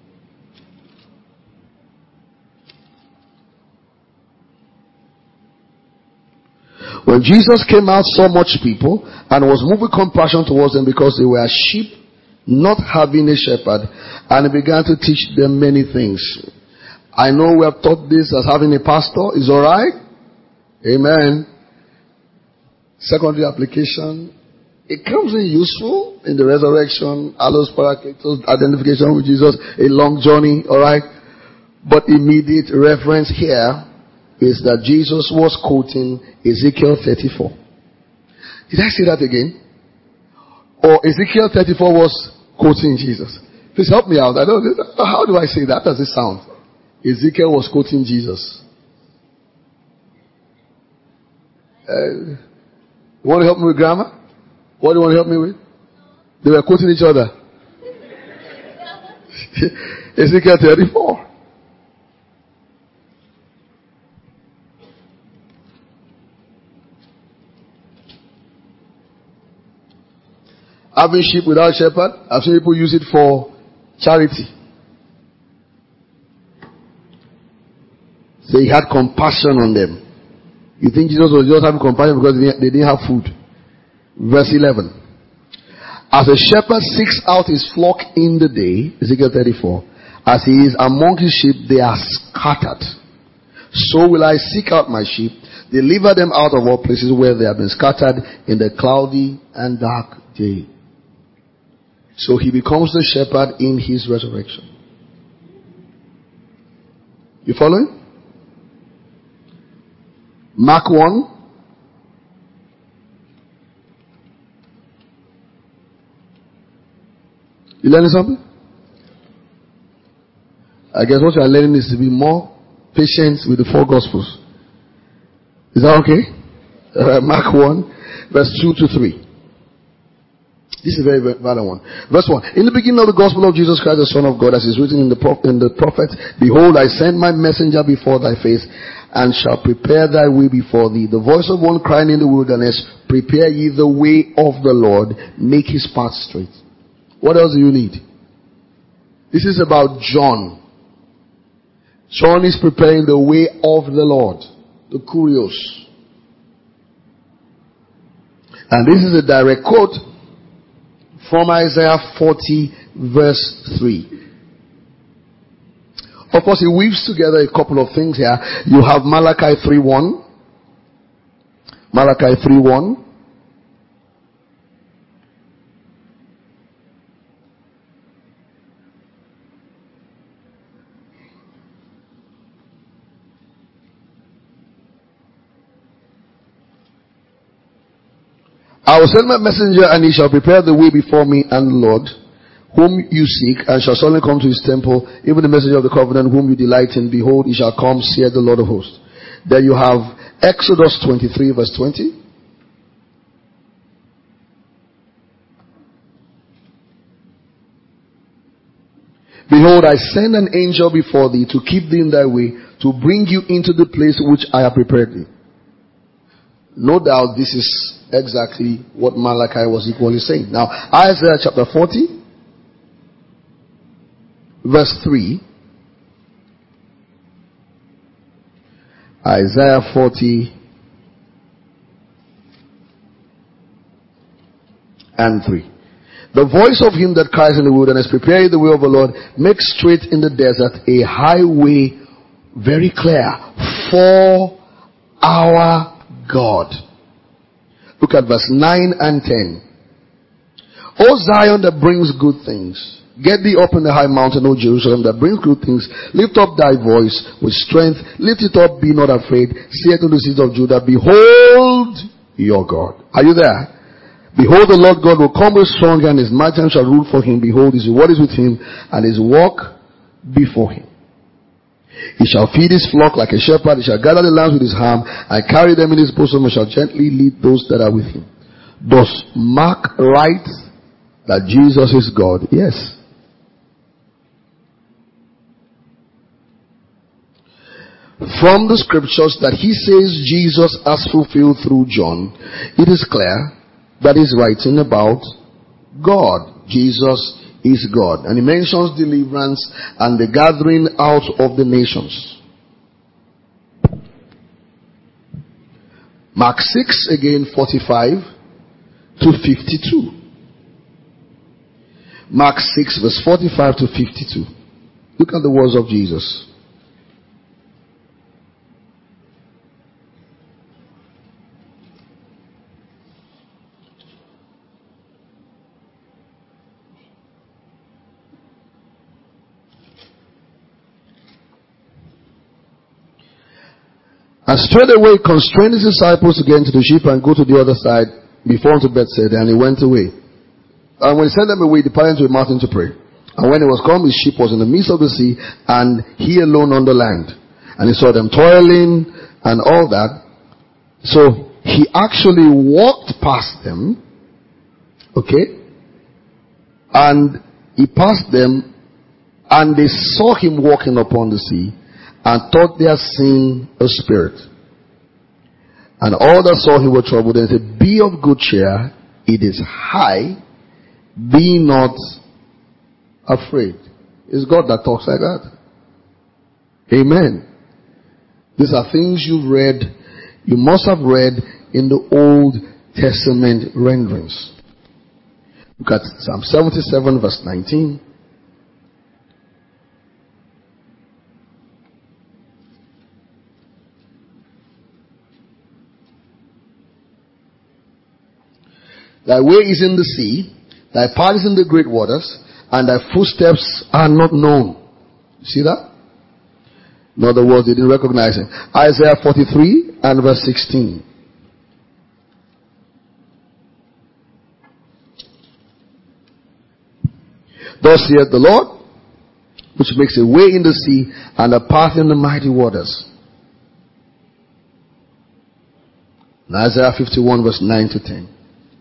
When Jesus came out, saw much people, and was moved with compassion towards them because they were sheep, not having a shepherd, and he began to teach them many things. I know we have taught this as having a pastor. Is alright? Amen. Secondary application. It comes in useful in the resurrection, allos parakletos, identification with Jesus, a long journey, alright? But immediate reference here is that Jesus was quoting Ezekiel thirty-four. Did I say that again? Or Ezekiel thirty-four was quoting Jesus? Please help me out. I don't. How do I say that? How does it sound? Ezekiel was quoting Jesus. Uh, you want to help me with grammar? What do you want to help me with? They were quoting each other. Ezekiel thirty-four. Having sheep without shepherd, I've seen people use it for charity. So he had compassion on them. You think Jesus was just having compassion because they didn't, they didn't have food? Verse eleven. As a shepherd seeks out his flock in the day, Ezekiel thirty-four, as he is among his sheep, they are scattered. So will I seek out my sheep, deliver them out of all places where they have been scattered in the cloudy and dark day. So he becomes the shepherd in his resurrection. You following? Mark one. You learning something? I guess what you are learning is to be more patient with the four Gospels. Is that okay? Uh, Mark one, verse two to three. This is a very valid one. Verse one. In the beginning of the gospel of Jesus Christ, the Son of God, as is written in the, prof- in the prophet, behold, I send my messenger before thy face, and shall prepare thy way before thee. The voice of one crying in the wilderness, prepare ye the way of the Lord, make his path straight. What else do you need? This is about John. John is preparing the way of the Lord. The Kurios. And this is a direct quote from Isaiah forty verse three. Of course, he weaves together a couple of things here. You have Malachi three one. Malachi three one. I will send my messenger, and he shall prepare the way before me, and the Lord, whom you seek, and shall suddenly come to his temple, even the messenger of the covenant, whom you delight in. Behold, he shall come, saith the Lord of hosts. Then you have Exodus twenty-three, verse twenty. Behold, I send an angel before thee to keep thee in thy way, to bring you into the place which I have prepared thee. No doubt this is exactly what Malachi was equally saying. Now, Isaiah chapter forty, verse three. Isaiah forty and three. The voice of him that cries in the wilderness, prepare the way of the Lord, make straight in the desert a highway very clear for our God. Look at verse nine and ten. O Zion that brings good things, get thee up in the high mountain, O Jerusalem that brings good things. Lift up thy voice with strength. Lift it up, be not afraid. Say unto the cities of Judah, behold your God. Are you there? Behold, the Lord God will come with strong, and his mighty hand shall rule for him. Behold, his word is with him, and his work before him. He shall feed his flock like a shepherd. He shall gather the lambs with his arm, and carry them in his bosom, and shall gently lead those that are with him. Does Mark write that Jesus is God? Yes. From the scriptures that he says Jesus has fulfilled through John, it is clear that he's writing about God. Jesus is God. And he mentions deliverance and the gathering out of the nations. Mark six again, forty-five to fifty-two. Mark six verse forty-five to fifty-two. Look at the words of Jesus. And straightway constrained his disciples to get into the ship and go to the other side before unto Bethsaida, and he went away. And when he sent them away, he departed to a mountain to pray. And when he was come, his ship was in the midst of the sea, and he alone on the land. And he saw them toiling and all that. So he actually walked past them, okay, and he passed them, and they saw him walking upon the sea, and thought they had seen a spirit. And all that saw him were troubled, and said, be of good cheer, it is I, Be not afraid. It's God that talks like that. Amen. These are things you've read, you must have read in the Old Testament renderings. Look at Psalm seventy-seven verse nineteen. Thy way is in the sea, thy path is in the great waters, and thy footsteps are not known. You see that? In other words, they didn't recognize him. Isaiah forty-three and verse sixteen. Thus saith the Lord, which makes a way in the sea and a path in the mighty waters. In Isaiah fifty-one verse nine to ten.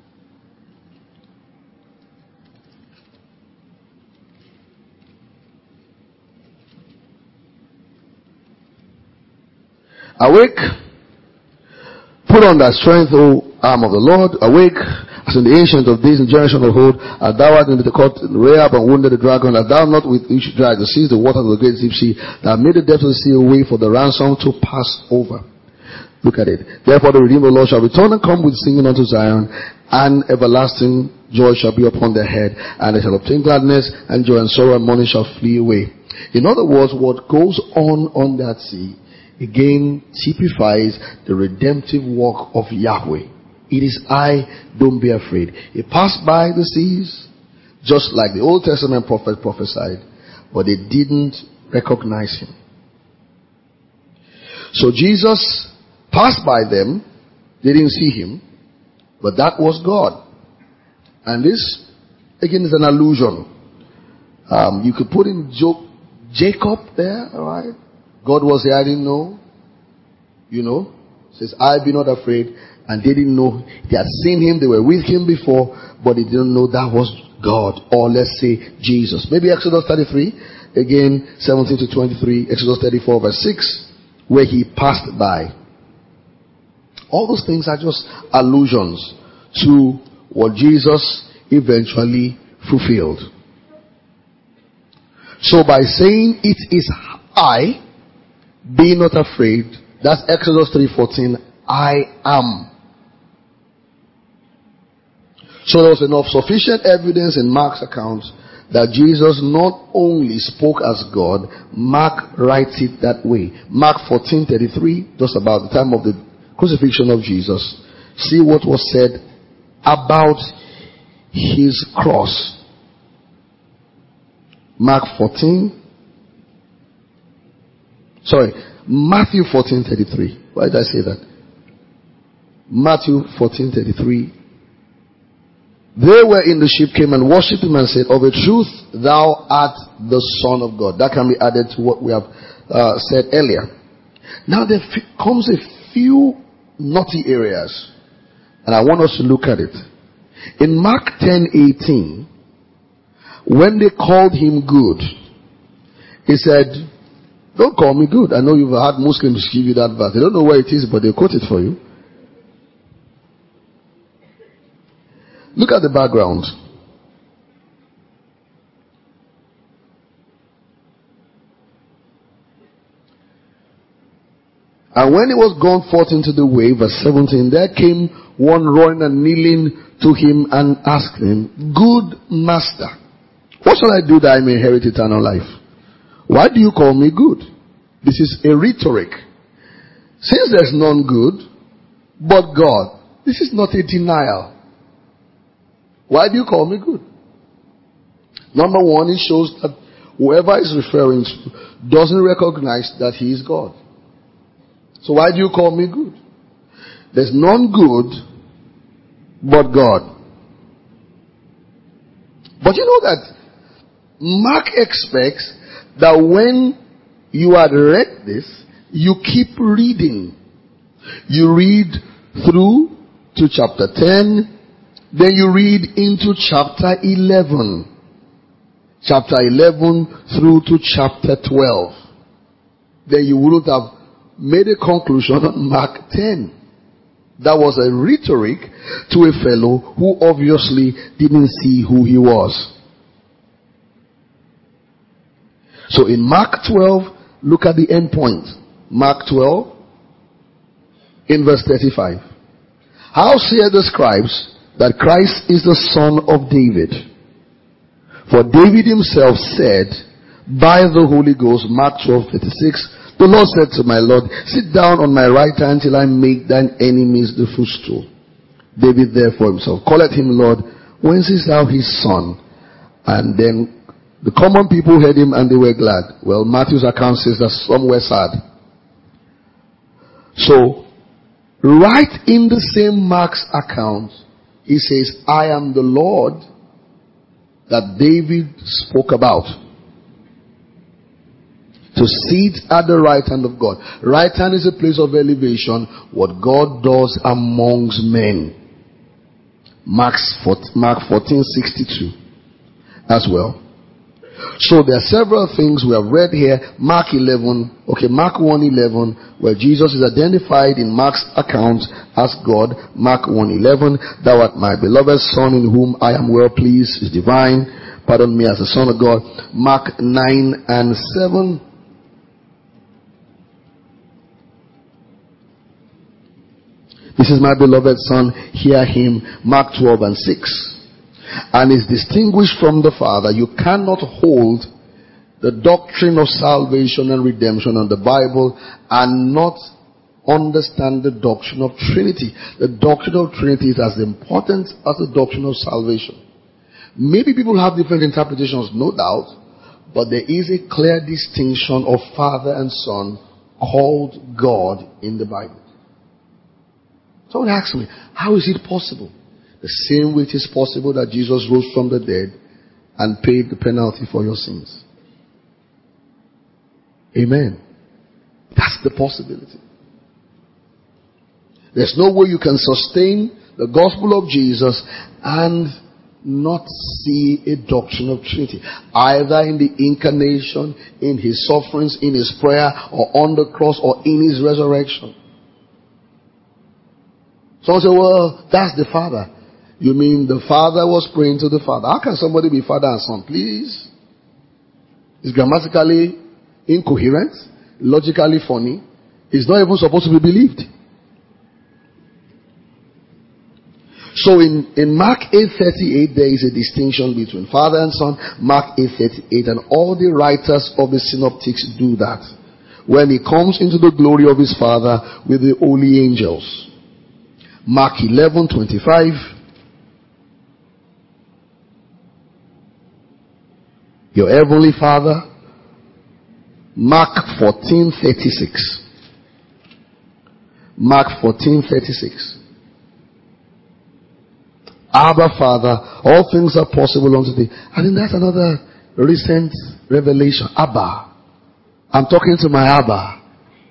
Awake, put on thy strength, O arm of the Lord. Awake, as in the ancient of days and generation of old, as thou art in the court, Rahab and wounded the dragon, as thou not with which drag the seas, the water of the great deep sea, that made the depths of the sea a way for the ransom to pass over. Look at it. Therefore the redeemed of the Lord shall return and come with singing unto Zion, and everlasting joy shall be upon their head, and they shall obtain gladness and joy, and sorrow and mourning shall flee away. In other words, what goes on on that sea again typifies the redemptive work of Yahweh. It is I, don't be afraid. He passed by the seas, just like the Old Testament prophet prophesied, but they didn't recognize him. So Jesus passed by them, they didn't see him, but that was God. And this, again, is an allusion. Um, you could put in jo- Jacob there, alright? God was there, I didn't know. You know, says, I be not afraid. And they didn't know. They had seen him, they were with him before, but they didn't know that was God. Or let's say Jesus. Maybe Exodus thirty-three, again, seventeen to twenty-three, Exodus thirty-four verse six, where he passed by. All those things are just allusions to what Jesus eventually fulfilled. So by saying it is I, be not afraid, that's Exodus three fourteen, I am. So there was enough sufficient evidence in Mark's account that Jesus not only spoke as God, Mark writes it that way. Mark fourteen thirty-three, just about the time of the crucifixion of Jesus. See what was said about his cross. Mark fourteen. Sorry, Matthew fourteen thirty-three. Why did I say that? Matthew fourteen thirty-three. They were in the ship, came and worshipped him and said, of a truth, thou art the Son of God. That can be added to what we have uh, said earlier. Now there f- comes a few naughty areas, and I want us to look at it. In Mark ten eighteen, when they called him good, he said, don't call me good. I know you've had Muslims give you that verse. They don't know where it is, but they quote it for you. Look at the background. And when he was gone forth into the way, verse seventeen, there came one running and kneeling to him and asked him, good master, what shall I do that I may inherit eternal life? Why do you call me good? This is a rhetoric. Since there's none good but God, this is not a denial. Why do you call me good? Number one, it shows that whoever is referring to doesn't recognize that he is God. So why do you call me good? There's none good but God. But you know that Mark expects that when you had read this, you keep reading. You read through to chapter ten, then you read into chapter eleven. Chapter eleven through to chapter twelve. Then you wouldn't have made a conclusion on Mark ten. That was a rhetoric to a fellow who obviously didn't see who he was. So in Mark twelve, look at the end point. Mark twelve, in verse thirty-five. How say the scribes that Christ is the son of David? For David himself said by the Holy Ghost, Mark twelve thirty-six, the Lord said to my Lord, sit down on my right hand till I make thine enemies the footstool. David therefore himself calleth him Lord. Whence is thou his son? And then the common people heard him and they were glad. Well, Matthew's account says that some were sad. So, right in the same Mark's account, he says, I am the Lord that David spoke about. To sit at the right hand of God. Right hand is a place of elevation. What God does amongst men. Mark fourteen sixty-two as well. So there are several things we have read here. Mark eleven, okay, Mark one eleven, where Jesus is identified in Mark's account as God. Mark one eleven, thou art my beloved son in whom I am well pleased, is divine. Pardon me, as the son of God. Mark nine and seven. This is my beloved son, hear him. Mark twelve and six. And is distinguished from the Father. You cannot hold the doctrine of salvation and redemption on the Bible and not understand the doctrine of Trinity. The doctrine of Trinity is as important as the doctrine of salvation. Maybe people have different interpretations, no doubt, but there is a clear distinction of Father and Son called God in the Bible. Someone asked me, how is it possible? The same way it is possible that Jesus rose from the dead and paid the penalty for your sins. Amen. That's the possibility. There's no way you can sustain the gospel of Jesus and not see a doctrine of Trinity. Either in the incarnation, in his sufferings, in his prayer, or on the cross, or in his resurrection. Someone say, well, that's the Father. You mean the Father was praying to the Father? How can somebody be Father and Son? Please. It's grammatically incoherent, logically funny. It's not even supposed to be believed. So in, in Mark eight thirty-eight, there is a distinction between Father and Son. Mark eight thirty-eight, and all the writers of the synoptics do that. When he comes into the glory of his Father with the holy angels. Mark eleven twenty-five. Your heavenly Father. Mark fourteen thirty-six. Mark fourteen thirty-six. Abba Father, all things are possible unto thee. I think that's another recent revelation. Abba. I'm talking to my Abba.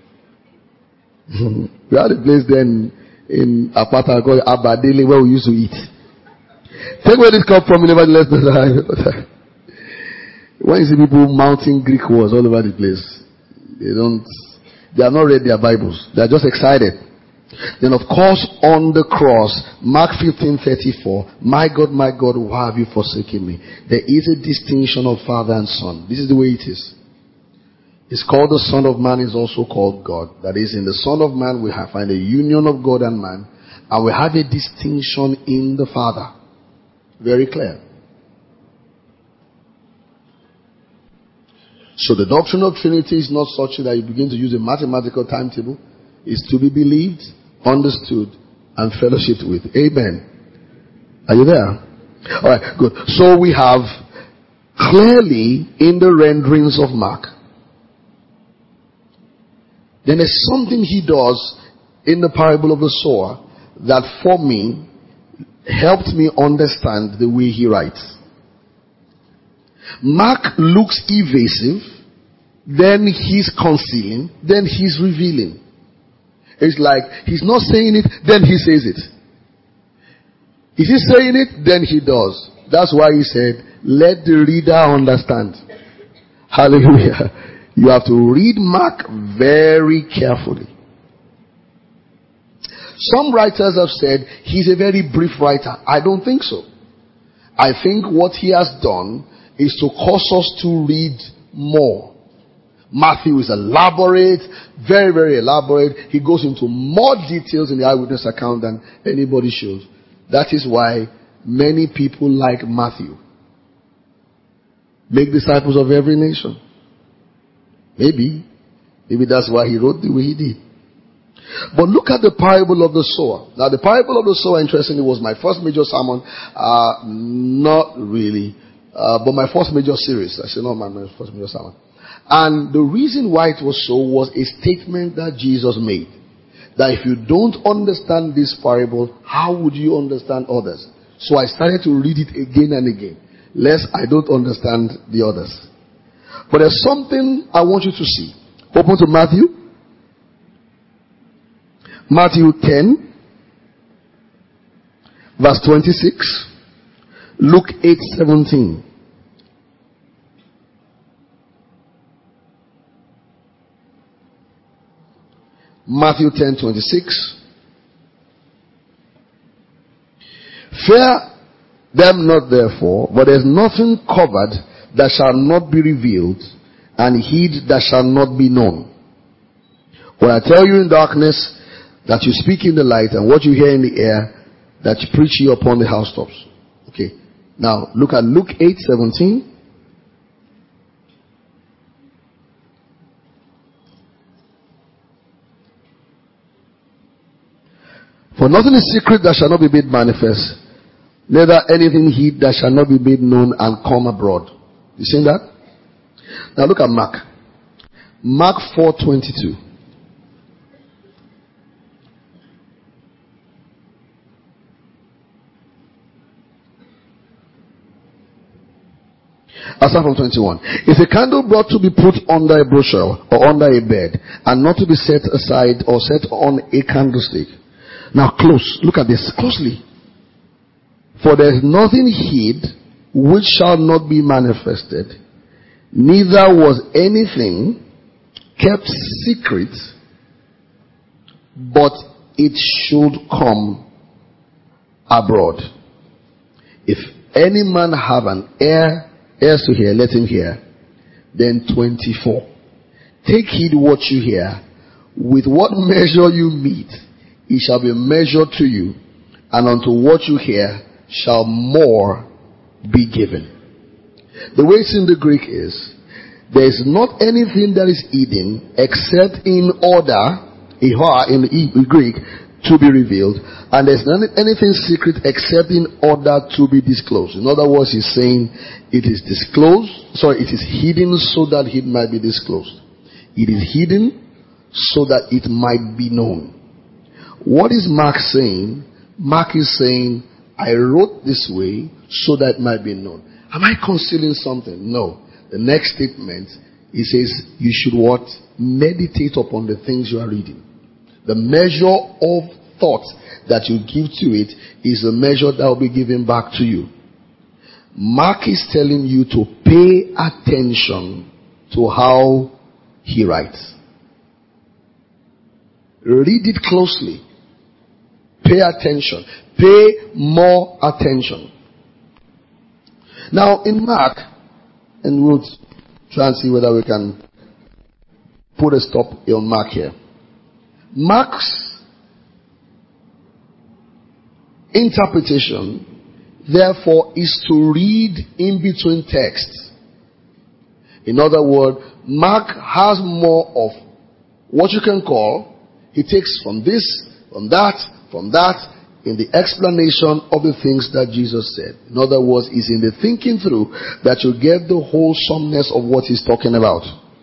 We had a place then in Apata called Abba Daily where we used to eat. Take where this come from, you never let the when you see people mounting Greek words all over the place, they don't, they are not read their Bibles. They are just excited. Then of course on the cross, Mark fifteen thirty-four, my God, my God, why have you forsaken me? There is a distinction of Father and Son. This is the way it is. It's called the Son of Man, is also called God. That is, in the Son of Man we have find a union of God and man, and we have a distinction in the Father. Very clear. So the doctrine of Trinity is not such that you begin to use a mathematical timetable. It's to be believed, understood, and fellowshiped with. Amen. Are you there? Alright, good. So we have clearly in the renderings of Mark, then there's something he does in the parable of the sower that for me helped me understand the way he writes. Mark looks evasive, then he's concealing, then he's revealing. It's like he's not saying it, then he says it. Is he saying it? Then he does. That's why he said, let the reader understand. Hallelujah. You have to read Mark very carefully. Some writers have said he's a very brief writer. I don't think so. I think what he has done is to cause us to read more. Matthew is elaborate, very, very elaborate. He goes into more details in the eyewitness account than anybody should. That is why many people like Matthew. Make disciples of every nation. Maybe. Maybe that's why he wrote the way he did. But look at the parable of the sower. Now the parable of the sower, interestingly, was my first major sermon. Uh, not really. Uh, but my first major series. I say not my, my first major sermon. And the reason why it was so was a statement that Jesus made. That if you don't understand this parable, how would you understand others? So I started to read it again and again, lest I don't understand the others. But there's something I want you to see. Open to Matthew. Matthew ten, verse twenty-six. Luke eight seventeen. Matthew ten twenty-six. Fear them not therefore, but there is nothing covered that shall not be revealed, and hid that shall not be known. When I tell you in darkness, that you speak in the light, and what you hear in the air, that you preach you upon the housetops. Okay. Now look at Luke eight seventeen. For nothing is secret that shall not be made manifest, neither anything hid that shall not be made known and come abroad. You seen that? Now look at Mark. Mark four twenty-two. I'll start from twenty-one. Is a candle brought to be put under a bushel or under a bed, and not to be set aside or set on a candlestick? Now close, look at this closely. For there is nothing hid which shall not be manifested, neither was anything kept secret, but it should come abroad. If any man have an ear, ears to hear, let him hear. Then twenty-four. Take heed what you hear. With what measure you meet, it shall be measured to you, and unto what you hear shall more be given. The way it's in the Greek is, there is not anything that is hidden except in order, in the Greek, to be revealed, and there's not anything secret except in order to be disclosed. In other words, he's saying it is disclosed, sorry, it is hidden so that it might be disclosed. It is hidden so that it might be known. What is Mark saying? Mark is saying, I wrote this way so that it might be known. Am I concealing something? No. The next statement, he says, you should what? Meditate upon the things you are reading. The measure of thought that you give to it is the measure that will be given back to you. Mark is telling you to pay attention to how he writes. Read it closely. Pay attention. Pay more attention. Now in Mark, and we'll try and see whether we can put a stop on Mark here. Mark's interpretation, therefore, is to read in between texts. In other words, Mark has more of what you can call, he takes from this, from that, from that, in the explanation of the things that Jesus said. In other words, it's in the thinking through that you get the wholesomeness of what he's talking about.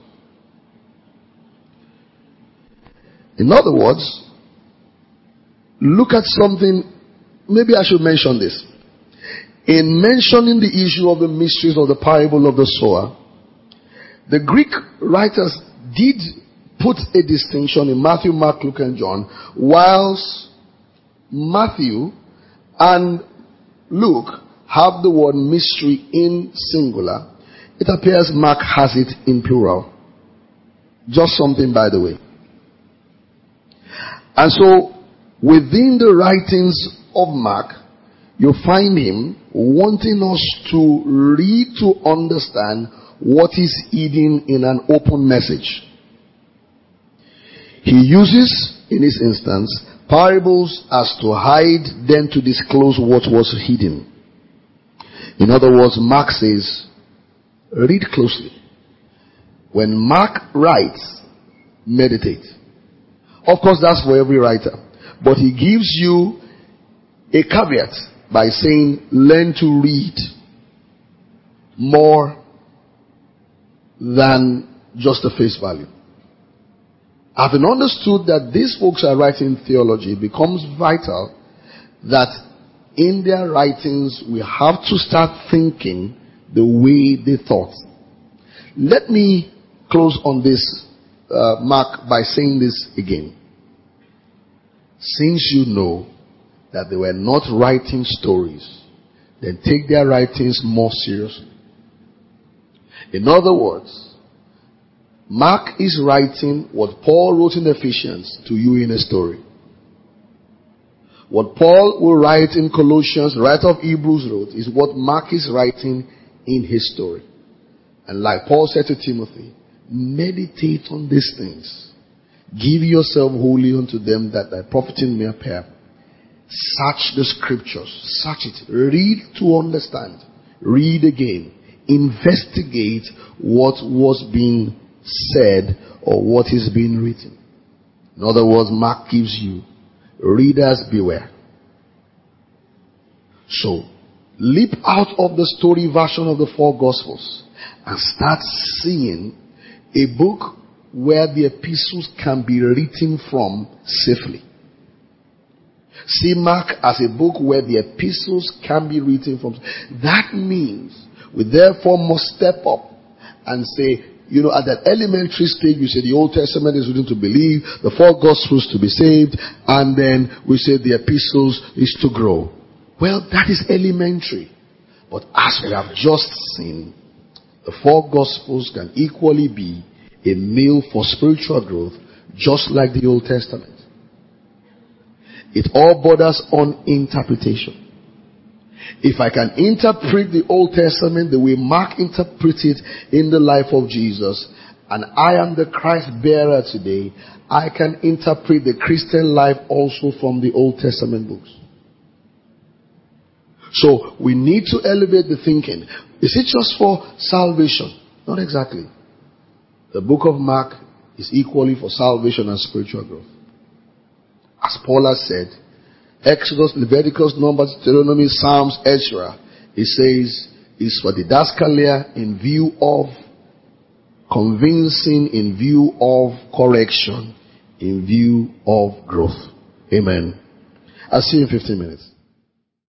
In other words, look at something, maybe I should mention this. In mentioning the issue of the mysteries of the parable of the sower, the Greek writers did put a distinction in Matthew, Mark, Luke, and John, whilst Matthew and Luke have the word mystery in singular. It appears Mark has it in plural. Just something, by the way. And so, within the writings of Mark, you find him wanting us to read to understand what is hidden in an open message. He uses, in this instance, parables as to hide, then to disclose what was hidden. In other words, Mark says, read closely. When Mark writes, meditate. Of course, that's for every writer. But he gives you a caveat by saying, learn to read more than just the face value. Having understood that these folks are writing theology, it becomes vital that in their writings we have to start thinking the way they thought. Let me close on this, uh, Mark, by saying this again. Since you know that they were not writing stories, then take their writings more seriously. In other words, Mark is writing what Paul wrote in Ephesians to you in a story. What Paul will write in Colossians, the writer of Hebrews wrote, is what Mark is writing in his story. And like Paul said to Timothy, meditate on these things. Give yourself wholly unto them that thy profiting may appear. Search the scriptures. Search it. Read to understand. Read again. Investigate what was being said or what is being written. In other words, Mark gives you, readers beware. So, leap out of the story version of the four Gospels and start seeing a book where the epistles can be written from safely. See Mark as a book where the epistles can be written from. That means we therefore must step up and say, you know, at that elementary stage, we say the Old Testament is written to believe, the four Gospels to be saved, and then we say the epistles is to grow. Well, that is elementary. But as we have just seen, the four Gospels can equally be a meal for spiritual growth, just like the Old Testament. It all borders on interpretation. If I can interpret the Old Testament the way Mark interpreted it in the life of Jesus, and I am the Christ bearer today, I can interpret the Christian life also from the Old Testament books. So we need to elevate the thinking. Is it just for salvation? Not exactly. The book of Mark is equally for salvation and spiritual growth. As Paul has said, Exodus, Leviticus, Numbers, Deuteronomy, Psalms, Ezra, it says, is for didaskalia in view of convincing, in view of correction, in view of growth. Amen. I'll see you in fifteen minutes.